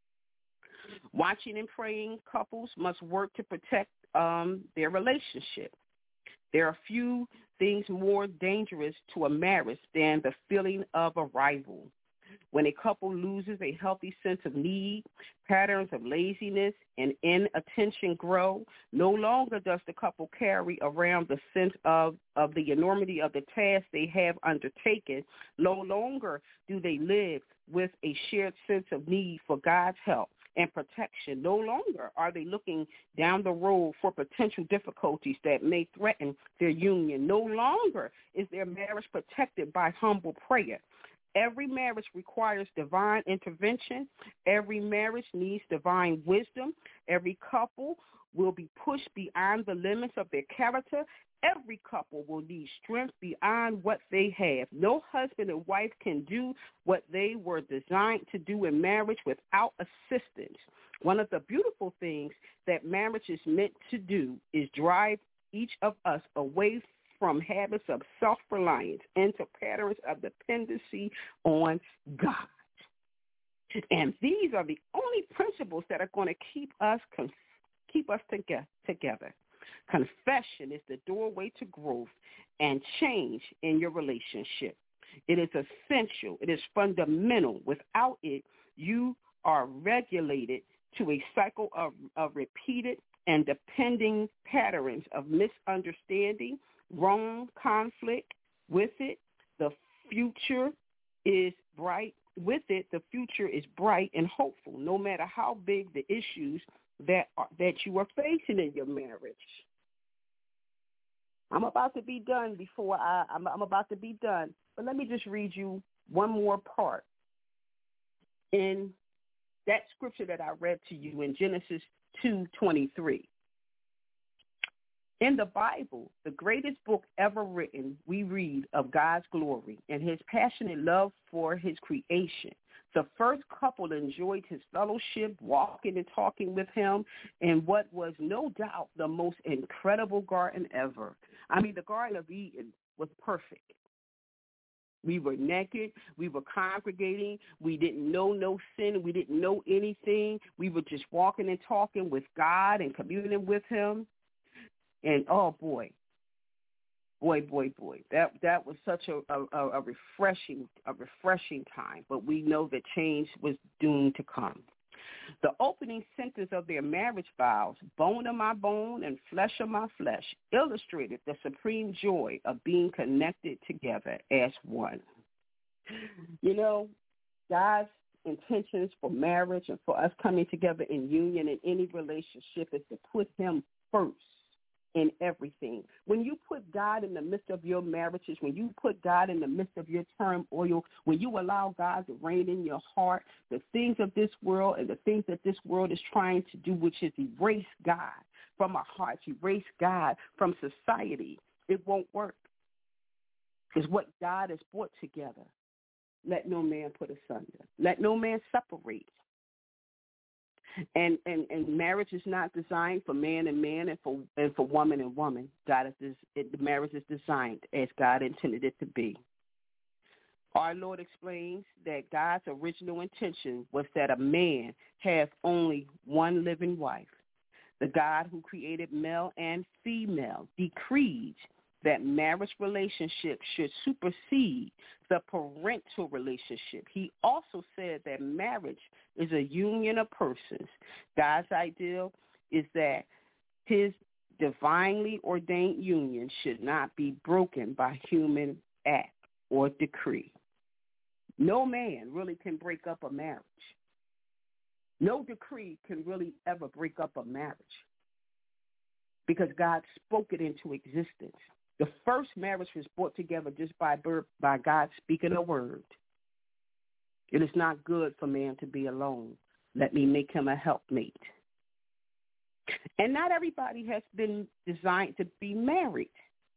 Watching and praying couples must work to protect um, their relationship. There are few things more dangerous to a marriage than the feeling of a rival. When a couple loses a healthy sense of need, patterns of laziness and inattention grow. No longer does the couple carry around the sense of, of the enormity of the task they have undertaken. No longer do they live with a shared sense of need for God's help and protection. No longer are they looking down the road for potential difficulties that may threaten their union. No longer is their marriage protected by humble prayer. Every marriage requires divine intervention. Every marriage needs divine wisdom. Every couple will be pushed beyond the limits of their character. Every couple will need strength beyond what they have. No husband and wife can do what they were designed to do in marriage without assistance. One of the beautiful things that marriage is meant to do is drive each of us away from habits of self-reliance into patterns of dependency on God. And these are the only principles that are going to keep us keep us together. Confession is the doorway to growth and change in your relationship. It is essential. It is fundamental. Without it, you are regulated to a cycle of, of repeated and depending patterns of misunderstanding, wrong conflict. With it, the future is bright. With it, the future is bright and hopeful, no matter how big the issues that are, that you are facing in your marriage. I'm about to be done before I, I'm, I'm about to be done. But let me just read you one more part in that scripture that I read to you in Genesis two twenty-three. In the Bible, the greatest book ever written, we read of God's glory and his passionate love for his creation. The first couple enjoyed his fellowship, walking and talking with him in what was no doubt the most incredible garden ever. I mean, the Garden of Eden was perfect. We were naked. We were congregating. We didn't know no sin. We didn't know anything. We were just walking and talking with God and communing with him. And, oh, boy, boy, boy, boy, that that was such a, a, a refreshing a refreshing time. But we know that change was doomed to come. The opening sentence of their marriage vows, bone of my bone and flesh of my flesh, illustrated the supreme joy of being connected together as one. You know, God's intentions for marriage and for us coming together in union in any relationship is to put him first in everything. When you put God in the midst of your marriages, when you put God in the midst of your turmoil, when you allow God to reign in your heart, the things of this world and the things that this world is trying to do, which is erase God from our hearts, erase God from society, it won't work. Because what God has brought together, let no man put asunder. Let no man separate. And, and and marriage is not designed for man and man and for and for woman and woman. God is it, the marriage is designed as God intended it to be. Our Lord explains that God's original intention was that a man have only one living wife. The God who created male and female decreed that marriage relationship should supersede the parental relationship. He also said that marriage is a union of persons. God's ideal is that his divinely ordained union should not be broken by human act or decree. No man really can break up a marriage. No decree can really ever break up a marriage because God spoke it into existence. The first marriage was brought together just by birth, by God speaking a word. It is not good for man to be alone. Let me make him a helpmate. And not everybody has been designed to be married.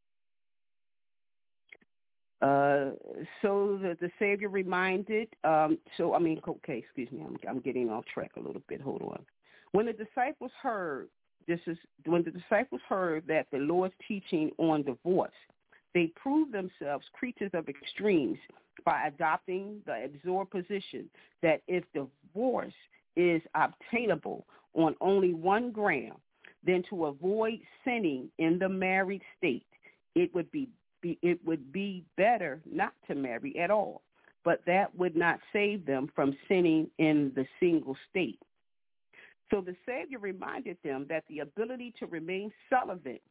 Uh, so the, the Savior reminded, um, so I mean, okay, excuse me, I'm, I'm getting off track a little bit. Hold on. When the disciples heard, This is when the disciples heard that the Lord's teaching on divorce, they proved themselves creatures of extremes by adopting the absurd position that if divorce is obtainable on only one ground, then to avoid sinning in the married state, it would be, be it would be better not to marry at all. But that would not save them from sinning in the single state. So the Savior reminded them that the ability to remain celibate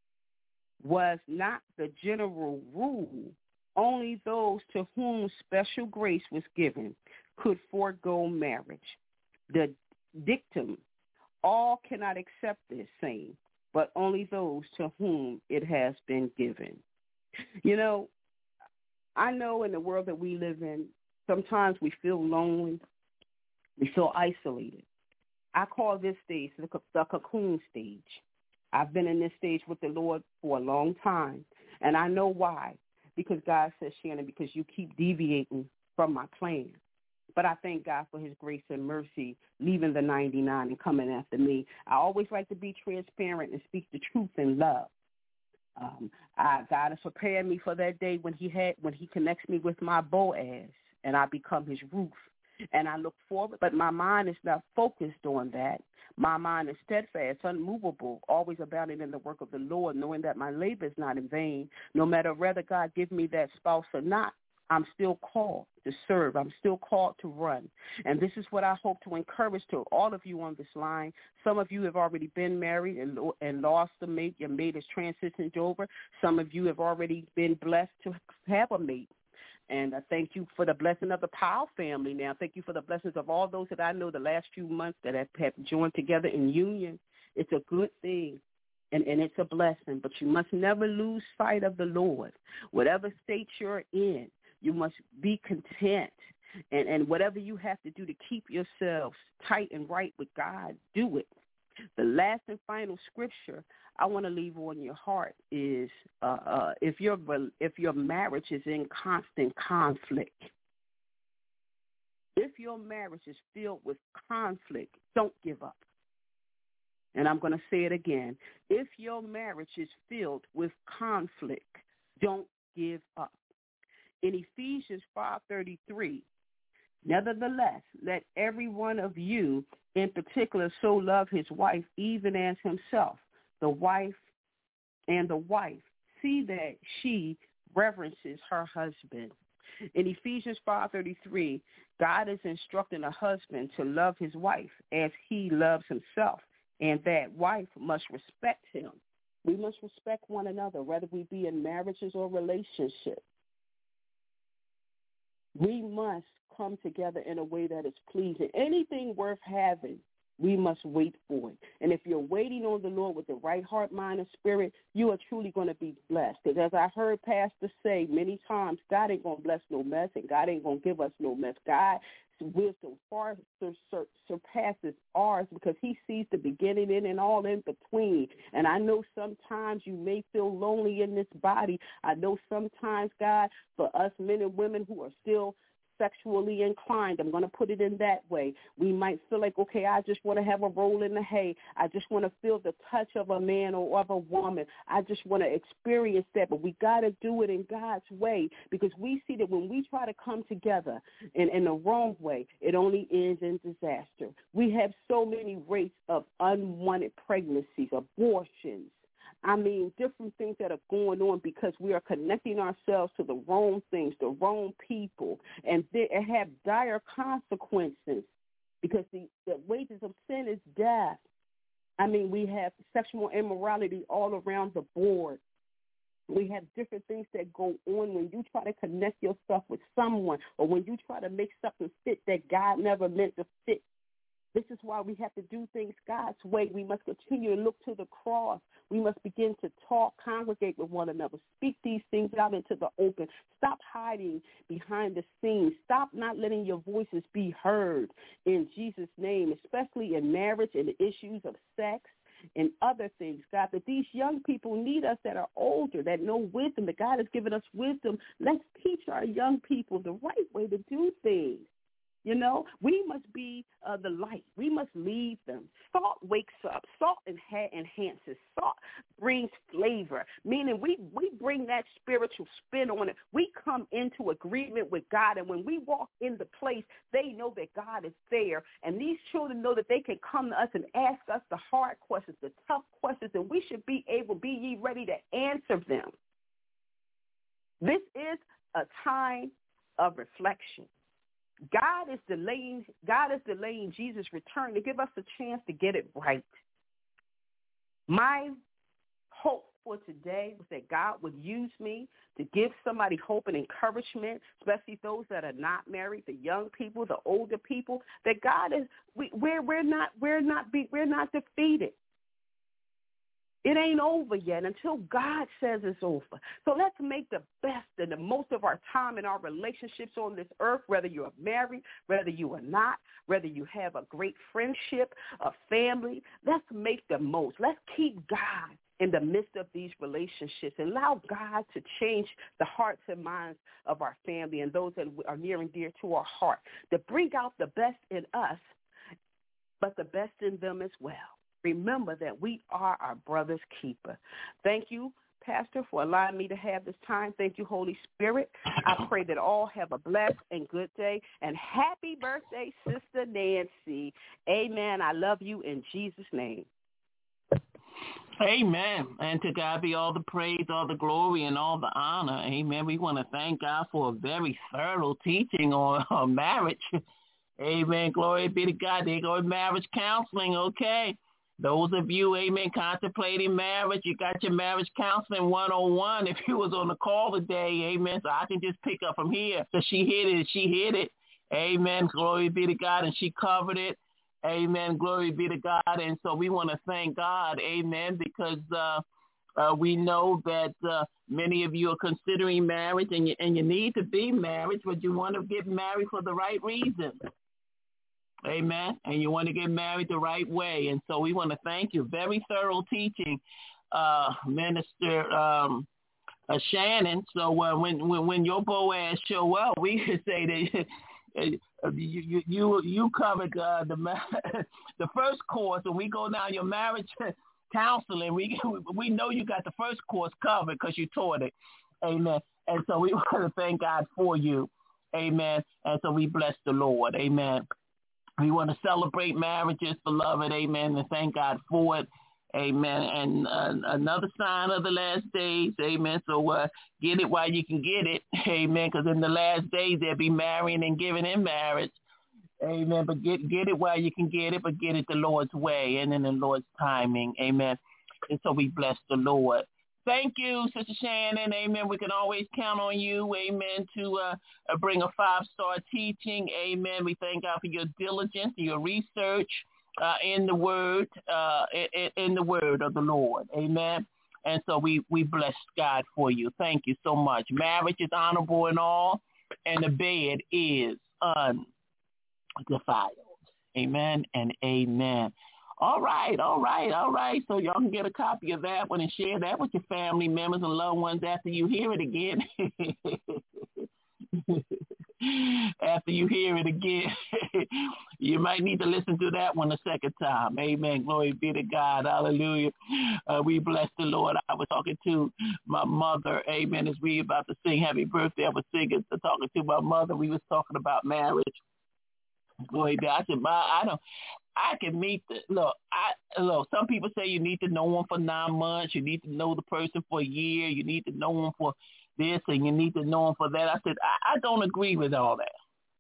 was not the general rule. Only those to whom special grace was given could forego marriage. The dictum, all cannot accept this same, but only those to whom it has been given. You know, I know in the world that we live in, sometimes we feel lonely, we feel isolated. I call this stage the, the cocoon stage. I've been in this stage with the Lord for a long time, and I know why. Because God says, Shannon, because you keep deviating from my plan. But I thank God for his grace and mercy, leaving the ninety-nine and coming after me. I always like to be transparent and speak the truth in love. Um, I, God has prepared me for that day when he had when he connects me with my Boaz, and I become his Ruth. And I look forward, but my mind is not focused on that. My mind is steadfast, unmovable, always abounding in the work of the Lord, knowing that my labor is not in vain. No matter whether God give me that spouse or not, I'm still called to serve. I'm still called to run. And this is what I hope to encourage to all of you on this line. Some of you have already been married and, and lost a mate. Your mate has transitioned over. Some of you have already been blessed to have a mate. And I thank you for the blessing of the Powell family now. Thank you for the blessings of all those that I know the last few months that have, have joined together in union. It's a good thing, and, and it's a blessing. But you must never lose sight of the Lord. Whatever state you're in, you must be content And, and whatever you have to do to keep yourselves tight and right with God, do it. The last and final scripture I want to leave on your heart is uh, uh, if your if your marriage is in constant conflict, if your marriage is filled with conflict, don't give up. And I'm going to say it again. If your marriage is filled with conflict, don't give up. In Ephesians five thirty-three, nevertheless, let every one of you in particular so love his wife even as himself, the wife and the wife see that she reverences her husband. In Ephesians five thirty-three, God is instructing a husband to love his wife as he loves himself, and that wife must respect him. We must respect one another, whether we be in marriages or relationships. We must come together in a way that is pleasing. Anything worth having, we must wait for it. And if you're waiting on the Lord with the right heart, mind, and spirit, you are truly going to be blessed. Because as I heard Pastor say many times, God ain't going to bless no mess, and God ain't going to give us no mess. God's wisdom far sur- surpasses ours because he sees the beginning in and all in between. And I know sometimes you may feel lonely in this body. I know sometimes, God, for us men and women who are still sexually inclined, I'm going to put it in that way, we might feel like, okay, I just want to have a roll in the hay. I just want to feel the touch of a man or of a woman. I just want to experience that. But we got to do it in God's way, because we see that when we try to come together in, in the wrong way, it only ends in disaster. We have so many rates of unwanted pregnancies, abortions, I mean, different things that are going on because we are connecting ourselves to the wrong things, the wrong people, and they have dire consequences because the, the wages of sin is death. I mean, we have sexual immorality all around the board. We have different things that go on when you try to connect yourself with someone or when you try to make something fit that God never meant to fit. This is why we have to do things God's way. We must continue to look to the cross. We must begin to talk, congregate with one another, speak these things out into the open. Stop hiding behind the scenes. Stop not letting your voices be heard in Jesus' name, especially in marriage and the issues of sex and other things, God, that these young people need us that are older, that know wisdom, that God has given us wisdom. Let's teach our young people the right way to do things. You know, we must be uh, the light. We must lead them. Salt wakes up. Salt enha- enhances. Salt brings flavor, meaning we, we bring that spiritual spin on it. We come into agreement with God, and when we walk in the place, they know that God is there. And these children know that they can come to us and ask us the hard questions, the tough questions, and we should be able, be ye ready to answer them. This is a time of reflection. God is delaying, God is delaying Jesus' return to give us a chance to get it right. My hope for today was that God would use me to give somebody hope and encouragement, especially those that are not married, the young people, the older people, that God is, we, we're, we're not, we're not, be, we're not defeated. It ain't over yet until God says it's over. So let's make the best and the most of our time in our relationships on this earth, whether you're married, whether you are not, whether you have a great friendship, a family. Let's make the most. Let's keep God in the midst of these relationships and allow God to change the hearts and minds of our family and those that are near and dear to our heart, to bring out the best in us, but the best in them as well. Remember that we are our brother's keeper. Thank you, Pastor, for allowing me to have this time. Thank you, Holy Spirit. I pray that all have a blessed and good day. And happy birthday, Sister Nancy. Amen. I love you in Jesus' name. Amen. And to God be all the praise, all the glory, and all the honor. Amen. We want to thank God for a very thorough teaching on, on marriage. Amen. Glory be to God. There goes marriage counseling. Okay. Those of you, amen, contemplating marriage, you got your marriage counseling one oh one. If you was on the call today, amen, so I can just pick up from here. So she hit it, she hit it. Amen, glory be to God, and she covered it. Amen, glory be to God. And so we want to thank God, amen, because uh, Uh, we know that uh, many of you are considering marriage, and you, and you need to be married, but you want to get married for the right reason. Amen. And you want to get married the right way. And so we want to thank you. Very thorough teaching, uh, Minister um, uh, Shannon. So uh, when, when when your Boaz show up, we could say that uh, you you you, you covered uh, the the first course. When we go down your marriage counseling, we we know you got the first course covered because you taught it. Amen. And so we want to thank God for you. Amen. And so we bless the Lord. Amen. We want to celebrate marriages, beloved, amen, and thank God for it, amen. And uh, another sign of the last days, amen, so uh, get it while you can get it, amen, because in the last days they'll be marrying and giving in marriage, amen, but get get it while you can get it, but get it the Lord's way and in the Lord's timing, amen. And so we bless the Lord. Thank you, Sister Shannon. Amen. We can always count on you, amen, to uh, bring a five-star teaching. Amen. We thank God for your diligence, your research uh, in the word, uh, in, in the word of the Lord. Amen. And so we, we bless God for you. Thank you so much. Marriage is honorable and all, and the bed is undefiled. Amen and amen. All right, all right, all right. So y'all can get a copy of that one and share that with your family members and loved ones after you hear it again. After you hear it again, you might need to listen to that one a second time. Amen. Glory be to God. Hallelujah. Uh, we bless the Lord. I was talking to my mother. Amen. As we about to sing happy birthday, I was singing, talking to my mother. We was talking about marriage. Glory be. I said, Ma, I don't. I can meet the look. I look. Some people say you need to know them for nine months. You need to know the person for a year. You need to know them for this, and you need to know them for that. I said I, I don't agree with all that.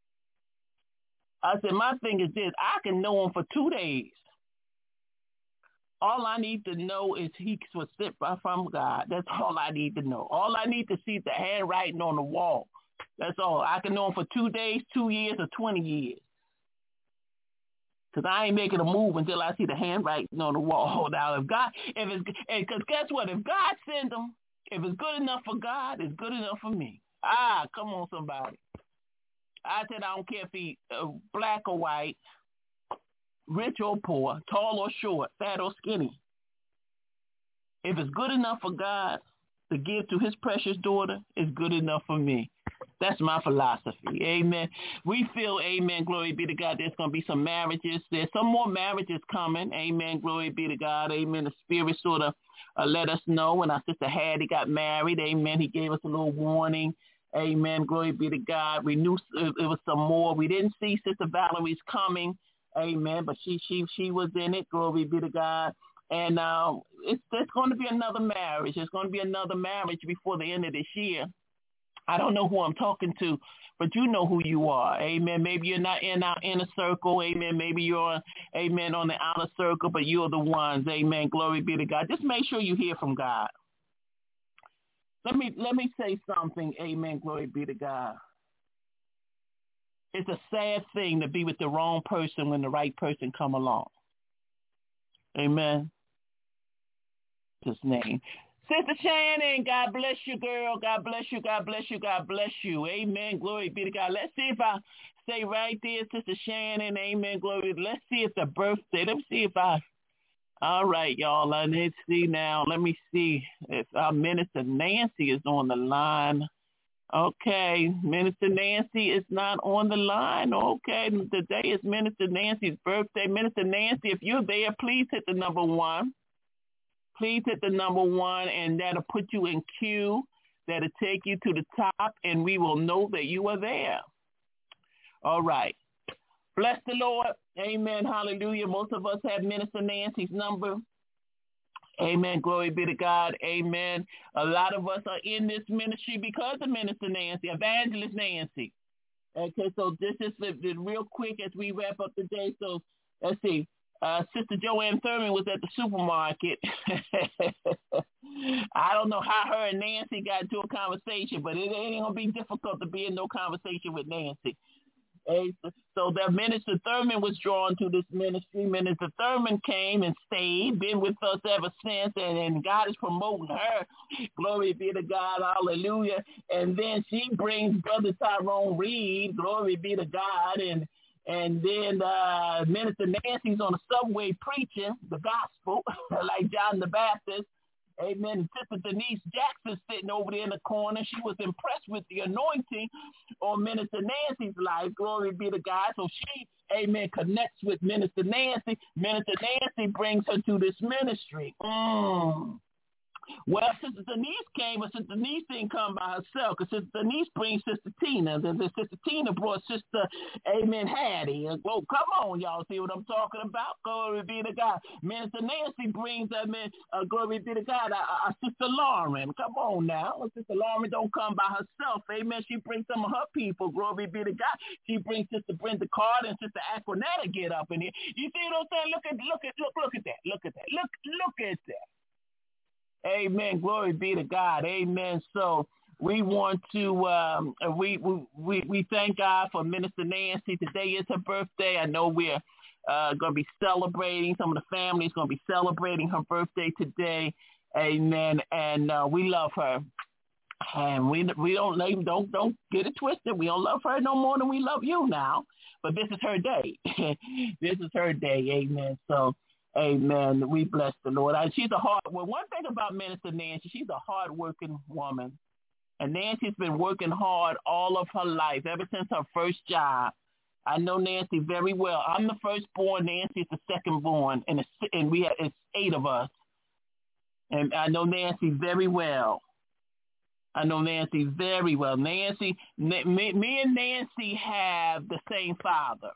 I said my thing is this: I can know him for two days. All I need to know is he was sent from God. That's all I need to know. All I need to see is the handwriting on the wall. That's all. I can know him for two days, two years, or twenty years. Because I ain't making a move until I see the handwriting on the wall. Now, if God, if it's, because guess what? If God sends them, if it's good enough for God, it's good enough for me. Ah, come on, somebody. I said I don't care if he's uh, black or white, rich or poor, tall or short, fat or skinny. If it's good enough for God to give to his precious daughter, it's good enough for me. That's my philosophy. Amen. We feel, amen, glory be to God, there's going to be some marriages. There's some more marriages coming. Amen, glory be to God. Amen. The Spirit sort of uh, let us know when our sister Hattie got married. Amen. He gave us a little warning. Amen. Glory be to God. We knew it was some more. We didn't see Sister Valerie's coming. Amen. But she she she was in it. Glory be to God. And uh, it's, there's going to be another marriage. There's going to be another marriage before the end of this year. I don't know who I'm talking to, but you know who you are. Amen. Maybe you're not in our inner circle. Amen. Maybe you're, amen, on the outer circle, but you're the ones. Amen. Glory be to God. Just make sure you hear from God. Let me let me say something. Amen. Glory be to God. It's a sad thing to be with the wrong person when the right person come along. Amen. His name. Sister Shannon, God bless you, girl. God bless you. God bless you. God bless you. Amen. Glory be to God. Let's see if I say right there, Sister Shannon. Amen. Glory. Let's see if the birthday. Let me see if I. All right, y'all. Let's see now. Let me see if our Minister Nancy is on the line. Okay. Minister Nancy is not on the line. Okay. Today is Minister Nancy's birthday. Minister Nancy, if you're there, please hit the number one. Please hit the number one, and that'll put you in queue. That'll take you to the top, and we will know that you are there. All right. Bless the Lord. Amen. Hallelujah. Most of us have Minister Nancy's number. Amen. Glory be to God. Amen. A lot of us are in this ministry because of Minister Nancy, Evangelist Nancy. Okay, so this is the, the real quick as we wrap up the day. So let's see. Uh, Sister Joanne Thurman was at the supermarket. I don't know how her and Nancy got into a conversation, but it ain't going to be difficult to be in no conversation with Nancy. Hey, so that Minister Thurman was drawn to this ministry. Minister Thurman came and stayed, been with us ever since, and, and God is promoting her. Glory be to God, hallelujah. And then she brings Brother Tyrone Reed, glory be to God, and and then uh, Minister Nancy's on the subway preaching the gospel, like John the Baptist. Amen. Sister Denise Jackson sitting over there in the corner. She was impressed with the anointing on Minister Nancy's life. Glory be to God. So she, amen, connects with Minister Nancy. Minister Nancy brings her to this ministry. Mm. Well, Sister Denise came, but Sister Denise didn't come by herself because Sister Denise brings Sister Tina. And then Sister Tina brought Sister, amen, Hattie. And, oh, come on, y'all. See what I'm talking about? Glory be to God. Minister Nancy brings, amen, uh, glory be to God, uh, uh, Sister Lauren. Come on now. Sister Lauren don't come by herself. Amen. She brings some of her people. Glory be to God. She brings Sister Brenda Carter and Sister Aquanetta get up in here. You see what I'm saying? Look at, look at, look, look at that. Look at that. Look, look at that. Amen. Glory be to God. Amen. So we want to, um, we, we, we thank God for Minister Nancy. Today is her birthday. I know we're uh, going to be celebrating. Some of the family is going to be celebrating her birthday today. Amen. And uh, we love her. And we we don't don't don't get it twisted. We don't love her no more than we love you now. But this is her day. This is her day. Amen. So, amen. We bless the Lord. She's a hard. Well, one thing about Minister Nancy, she's a hard-working woman, and Nancy's been working hard all of her life, ever since her first job. I know Nancy very well. I'm the firstborn. Nancy's the second-born, and it's, and we have, it's eight of us. And I know Nancy very well. I know Nancy very well. Nancy, me, me and Nancy have the same father.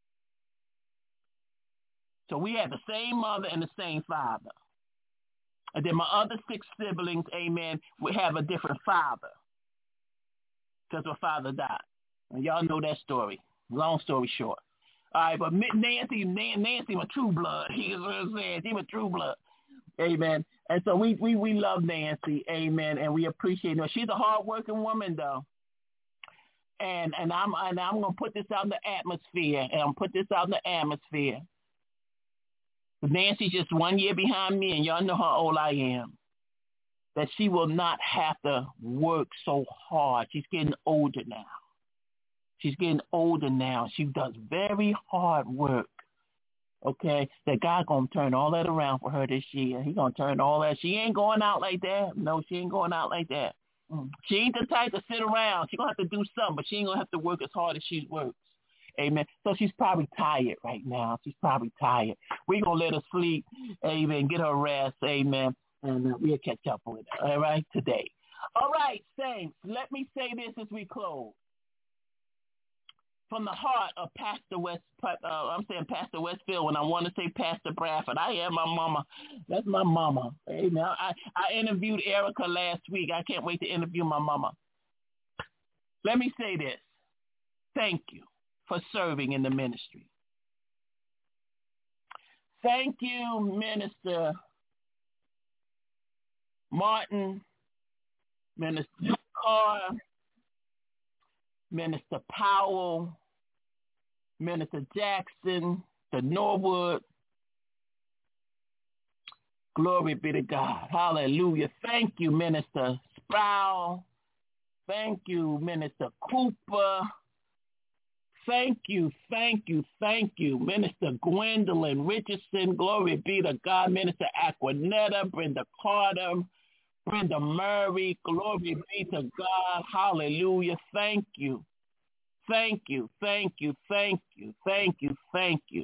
So we have the same mother and the same father. And then my other six siblings, amen, we have a different father because my father died. And y'all know that story. Long story short. All right, but Nancy, Nancy, my true blood. You know what I'm saying? She was true blood. Amen. And so we, we, we love Nancy, amen, and we appreciate her. She's a hard-working woman, though. And and I'm and I'm gonna put this out in the atmosphere, and I'm put this out in the atmosphere. Nancy's just one year behind me, and y'all know how old I am. That she will not have to work so hard. She's getting older now. She's getting older now. She does very hard work. Okay, that God gonna turn all that around for her this year. He gonna turn all that. She ain't going out like that. No, she ain't going out like that. Mm. She ain't the type to sit around. She gonna have to do something, but she ain't gonna have to work as hard as she works. Amen. So she's probably tired right now. She's probably tired. We gonna let her sleep. Amen. Get her rest. Amen. And uh, we'll catch up with her. All right, today. All right, saints. Let me say this as we close. From the heart of Pastor West, uh, I'm saying Pastor Westfield when I want to say Pastor Bradford. I am my mama. That's my mama. Amen. I, I interviewed Erica last week. I can't wait to interview my mama. Let me say this. Thank you for serving in the ministry. Thank you, Minister Martin, Minister Carr, Minister Powell, Minister Jackson, the Norwood. Glory be to God. Hallelujah. Thank you, Minister Sproul. Thank you, Minister Cooper. Thank you, thank you, thank you, Minister Gwendolyn Richardson. Glory be to God. Minister Aquanetta, Brenda Carter, Brenda Murray, glory be to God. Hallelujah. Thank you. Thank you. Thank you. Thank you. Thank you. Thank you.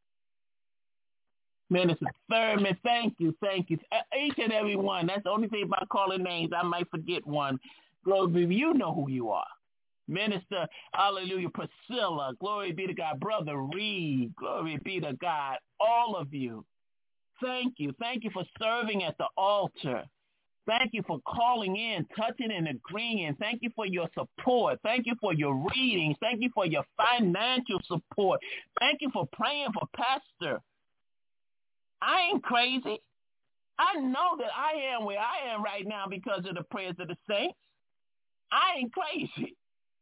Minister Thurman, thank you. Thank you. Each and every one. That's the only thing about calling names. I might forget one. Glory be, you know who you are. Minister, hallelujah, Priscilla. Glory be to God. Brother Reed. Glory be to God. All of you. Thank you. Thank you for serving at the altar. Thank you for calling in, touching and agreeing. Thank you for your support. Thank you for your readings. Thank you for your financial support. Thank you for praying for Pastor. I ain't crazy. I know that I am where I am right now because of the prayers of the saints. I ain't crazy.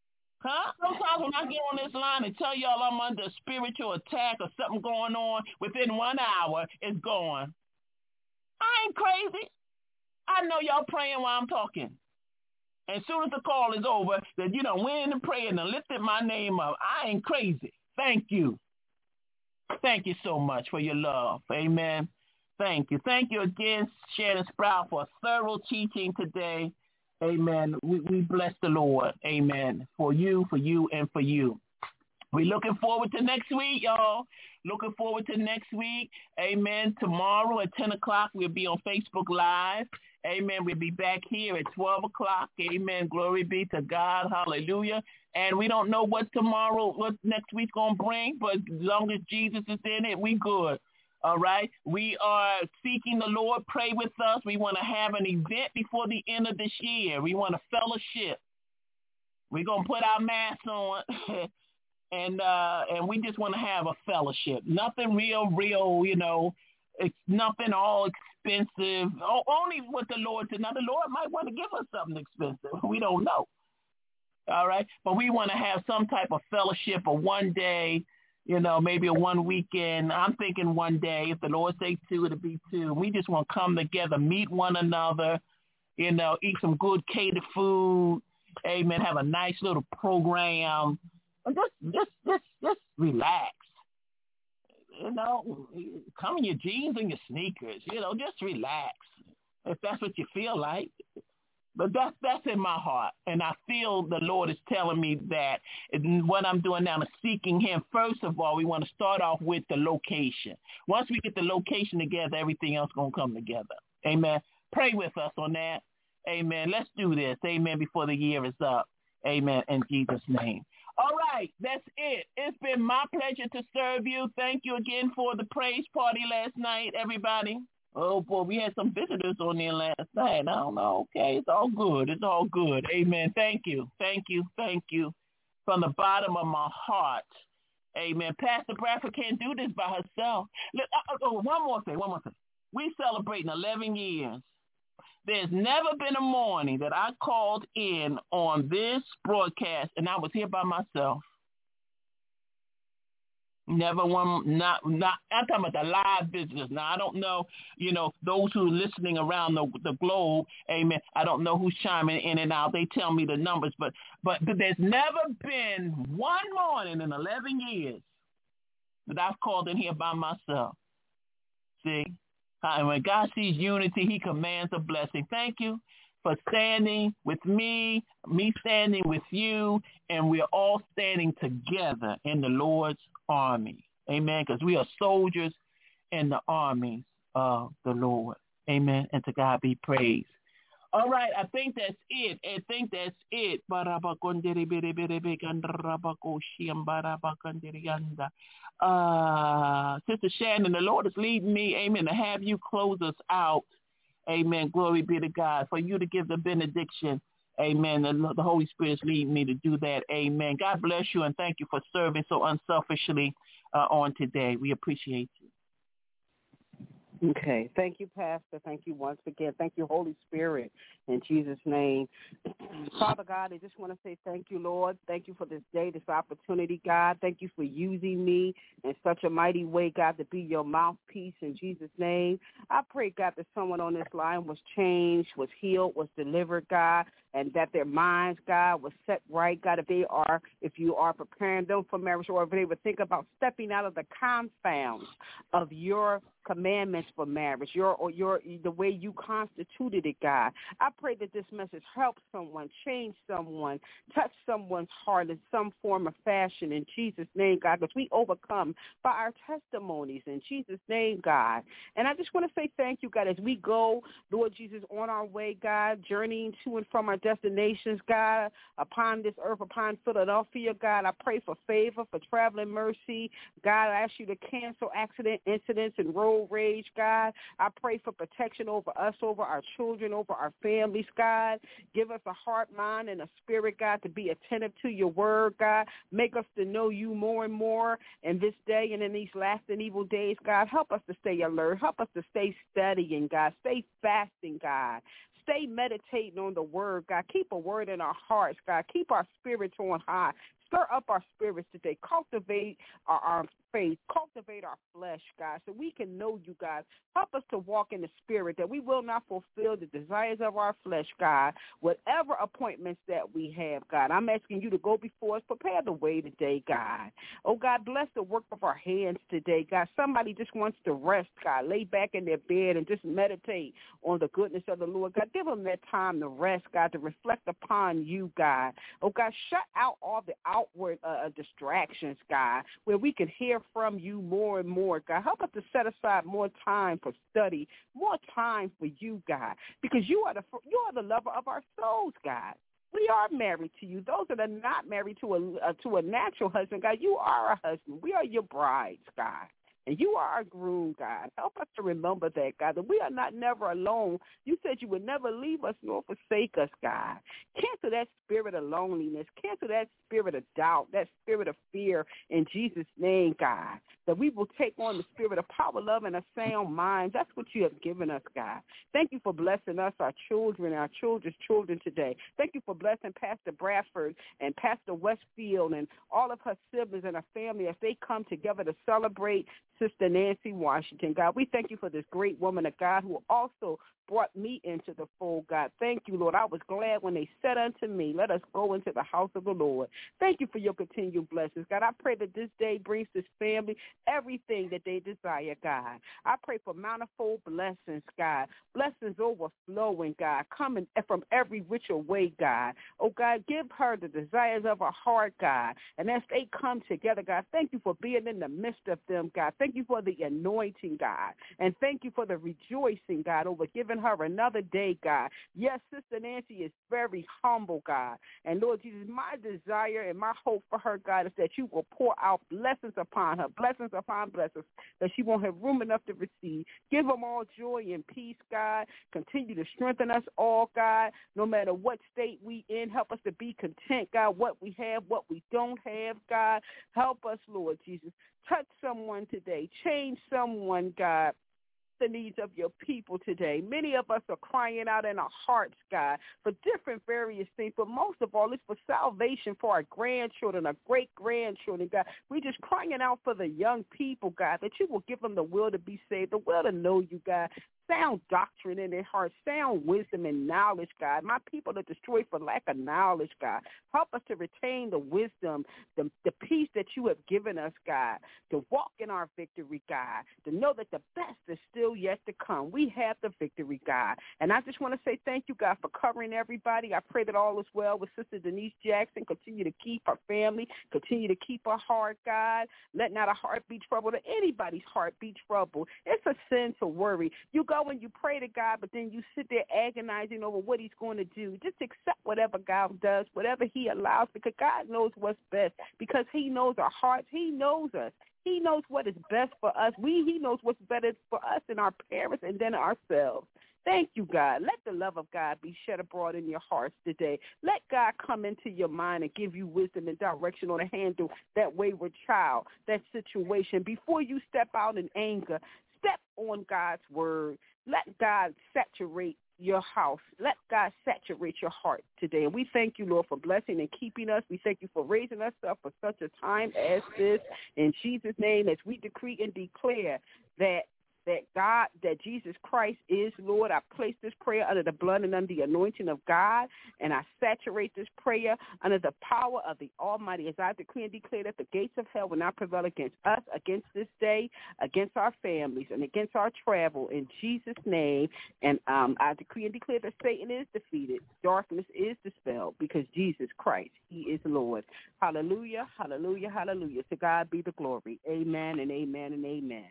Huh? Sometimes when I get on this line and tell y'all I'm under a spiritual attack or something going on, within one hour, it's gone. I ain't crazy. I know y'all praying while I'm talking. And as soon as the call is over, that you done went in and prayed and lifted my name up. I ain't crazy. Thank you. Thank you so much for your love. Amen. Thank you. Thank you again, Shannon Sprout, for a thorough teaching today. Amen. We, we bless the Lord. Amen. For you, for you, and for you. We're looking forward to next week, y'all. Looking forward to next week. Amen. Tomorrow at ten o'clock, we'll be on Facebook Live. Amen. We'll be back here at twelve o'clock. Amen. Glory be to God. Hallelujah. And we don't know what tomorrow, what next week's going to bring, but as long as Jesus is in it, we good. All right. We are seeking the Lord. Pray with us. We want to have an event before the end of this year. We want a fellowship. We're going to put our masks on. And uh, and we just want to have a fellowship. Nothing real, real, you know, it's nothing all expensive. O- only what the Lord said. Now, the Lord might want to give us something expensive. We don't know. All right. But we want to have some type of fellowship or one day, you know, maybe a one weekend. I'm thinking one day. If the Lord says two, it'll be two. We just want to come together, meet one another, you know, eat some good catered food. Amen. Have a nice little program. Just, just, just, just relax. You know, come in your jeans and your sneakers. You know, just relax if that's what you feel like. But that's that's in my heart, and I feel the Lord is telling me that what I'm doing now is seeking Him. First of all, we want to start off with the location. Once we get the location together, everything else gonna come together. Amen. Pray with us on that. Amen. Let's do this. Amen. Before the year is up. Amen. In Jesus' name. All right, that's it. It's been my pleasure to serve you. Thank you again for the praise party last night, everybody. Oh, boy, we had some visitors on there last night. I don't know. Okay, it's all good. It's all good. Amen. Thank you. Thank you. Thank you. From the bottom of my heart. Amen. Pastor Bradford can't do this by herself. Look, uh, oh, one more thing, one more thing. We celebrating eleven years. There's never been a morning that I called in on this broadcast and I was here by myself. Never one, not, not, I'm talking about the live business. Now, I don't know, you know, those who are listening around the, the globe, amen, I don't know who's chiming in and out. They tell me the numbers, but, but, but there's never been one morning in eleven years that I've called in here by myself. See? And when God sees unity, He commands a blessing. Thank you for standing with me, me standing with you, and we're all standing together in the Lord's army. Amen. Because we are soldiers in the armies of the Lord. Amen. And to God be praised. All right, I think that's it. I think that's it. Uh, Sister Shannon, the Lord is leading me, amen, to have you close us out. Amen. Glory be to God. For you to give the benediction. Amen. The, the Holy Spirit is leading me to do that. Amen. God bless you and thank you for serving so unselfishly uh, on today. We appreciate you. Okay. Thank you, Pastor. Thank you once again. Thank you, Holy Spirit, in Jesus' name. Father God, I just want to say thank you, Lord. Thank you for this day, this opportunity, God. Thank you for using me in such a mighty way, God, to be your mouthpiece in Jesus' name. I pray, God, that someone on this line was changed, was healed, was delivered, God, and that their minds, God, was set right, God, if they are, if you are preparing them for marriage, or if they would think about stepping out of the confounds of your commandments for marriage, your or your the way you constituted it, God. I pray that this message helps someone, change someone, touch someone's heart in some form or fashion in Jesus' name, God, because we overcome by our testimonies in Jesus' name, God. And I just want to say thank you, God, as we go, Lord Jesus, on our way, God, journeying to and from our destinations, God, upon this earth, upon Philadelphia, God. I pray for favor, for traveling mercy. God, I ask you to cancel accident, incidents, and road rage, God. I pray for protection over us, over our children, over our families, God. Give us a heart, mind, and a spirit, God, to be attentive to your word, God. Make us to know you more and more in this day and in these last and evil days, God. Help us to stay alert. Help us to stay studying, God. Stay fasting, God. stay meditating on the word, God. Keep a word in our hearts, God. Keep our spirits on high. Stir up our spirits today. Cultivate our, our faith. Cultivate our flesh, God, so we can know you, God. Help us to walk in the spirit, that we will not fulfill the desires of our flesh, God, whatever appointments that we have, God. I'm asking you to go before us. Prepare the way today, God. Oh, God, bless the work of our hands today, God. Somebody just wants to rest, God. Lay back in their bed and just meditate on the goodness of the Lord, God. Give them that time to rest, God, to reflect upon you, God. Oh, God, shut out all the outward uh, distractions, God, where we can hear from you more and more, God. Help us to set aside more time for study, more time for you, God, because you are the you are the lover of our souls, God. We are married to you. Those that are not married to a uh, to a natural husband, God, you are a husband. We are your brides, God. And you are our groom, God. Help us to remember that, God, that we are not never alone. You said you would never leave us nor forsake us, God. Cancel that spirit of loneliness. Cancel that spirit of doubt, that spirit of fear in Jesus' name, God, that we will take on the spirit of power, love, and a sound mind. That's what you have given us, God. Thank you for blessing us, our children, our children's children today. Thank you for blessing Pastor Bradford and Pastor Westfield and all of her siblings and her family as they come together to celebrate Sister Nancy Washington, God. We thank you for this great woman of God who also brought me into the fold, God. Thank you, Lord. I was glad when they said unto me, let us go into the house of the Lord. Thank you for your continued blessings, God. I pray that this day brings this family everything that they desire, God. I pray for manifold blessings, God. Blessings overflowing, God, coming from every which way, God. Oh, God, give her the desires of her heart, God. And as they come together, God, thank you for being in the midst of them, God. Thank you for the anointing, God. And thank you for the rejoicing, God, over giving her another day, God. Yes, Sister Nancy is very humble, God. And Lord Jesus, my desire and my hope for her, God, is that you will pour out blessings upon her, blessings upon blessings, that she won't have room enough to receive. Give them all joy and peace, God. Continue to strengthen us all, God, no matter what state we in. Help us to be content, God, what we have, what we don't have, God. Help us, Lord Jesus. Touch someone today. Change someone, God. The needs of your people today. Many of us are crying out in our hearts, God, for different various things, but most of all, it's for salvation for our grandchildren, our great-grandchildren, God. We're just crying out for the young people, God, that you will give them the will to be saved, the will to know you, God. Sound doctrine in their hearts, sound wisdom and knowledge, God. My people are destroyed for lack of knowledge, God. Help us to retain the wisdom, the, the peace that you have given us, God, to walk in our victory, God, to know that the best is still yet to come. We have the victory, God. And I just want to say thank you, God, for covering everybody. I pray that all is well with Sister Denise Jackson. Continue to keep her family. Continue to keep her heart, God. Let not a heart be troubled or anybody's heart be troubled. It's a sin to worry. You go and you pray to God, but then you sit there agonizing over what he's going to do. Just accept whatever God does, whatever he allows, because God knows what's best, because he knows our hearts. He knows us. He knows what is best for us. We, he knows what's better for us and our parents and then ourselves. Thank you, God. Let the love of God be shed abroad in your hearts today. Let God come into your mind and give you wisdom and direction on how to handle that wayward child, that situation. Before you step out in anger, step on God's word. Let God saturate your house. Let God saturate your heart today. And we thank you, Lord, for blessing and keeping us. We thank you for raising us up for such a time as this. In Jesus' name, as we decree and declare that that God, that Jesus Christ is Lord. I place this prayer under the blood and under the anointing of God, and I saturate this prayer under the power of the Almighty as I decree and declare that the gates of hell will not prevail against us, against this day, against our families, and against our travel in Jesus' name. And um, I decree and declare that Satan is defeated, darkness is dispelled, because Jesus Christ, he is Lord. Hallelujah, hallelujah, hallelujah. To God be the glory. Amen and amen and amen.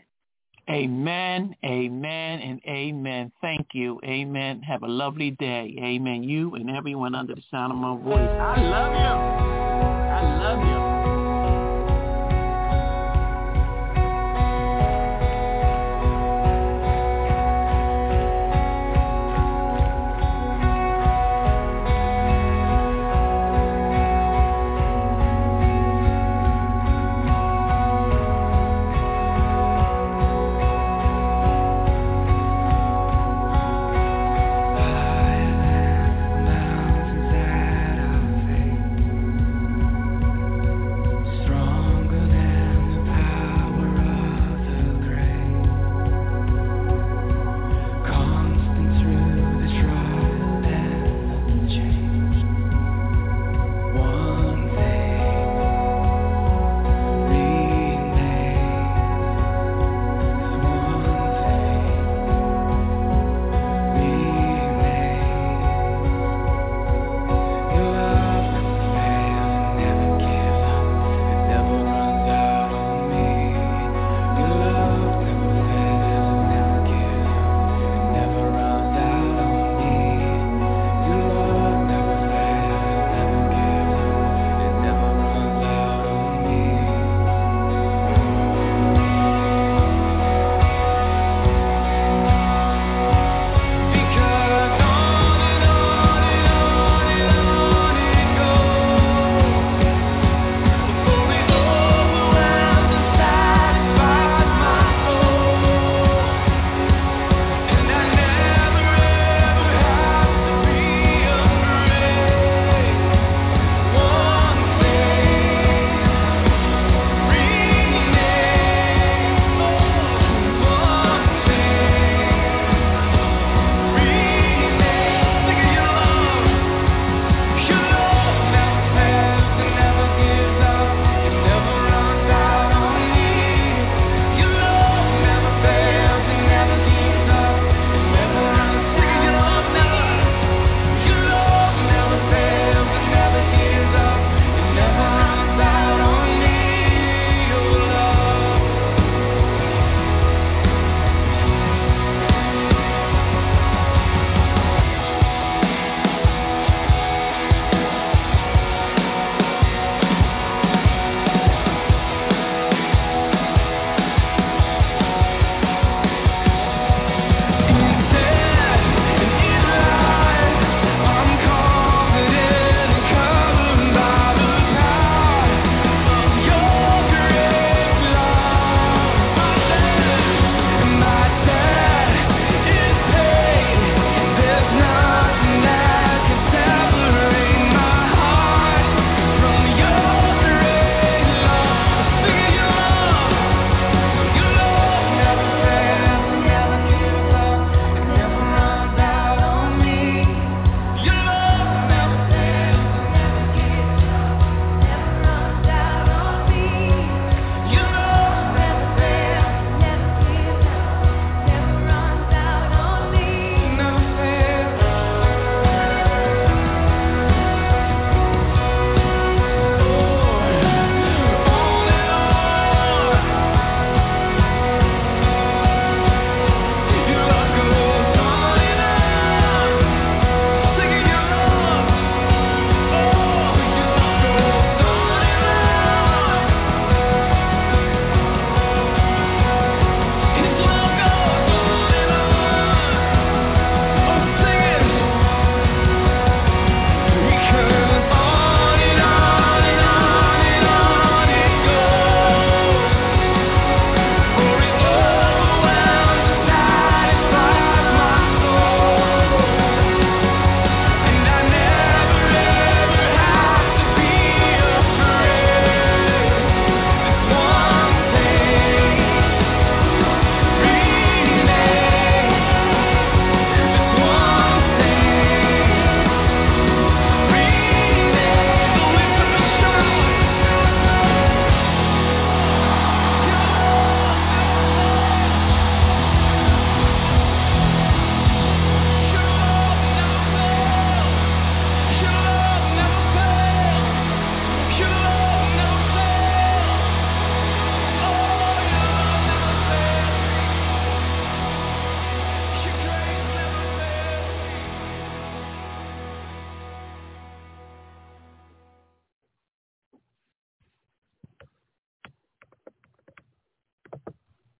Amen, amen, and amen. Thank you. Amen. Have a lovely day. Amen. You and everyone under the sound of my voice. I love you. I love you.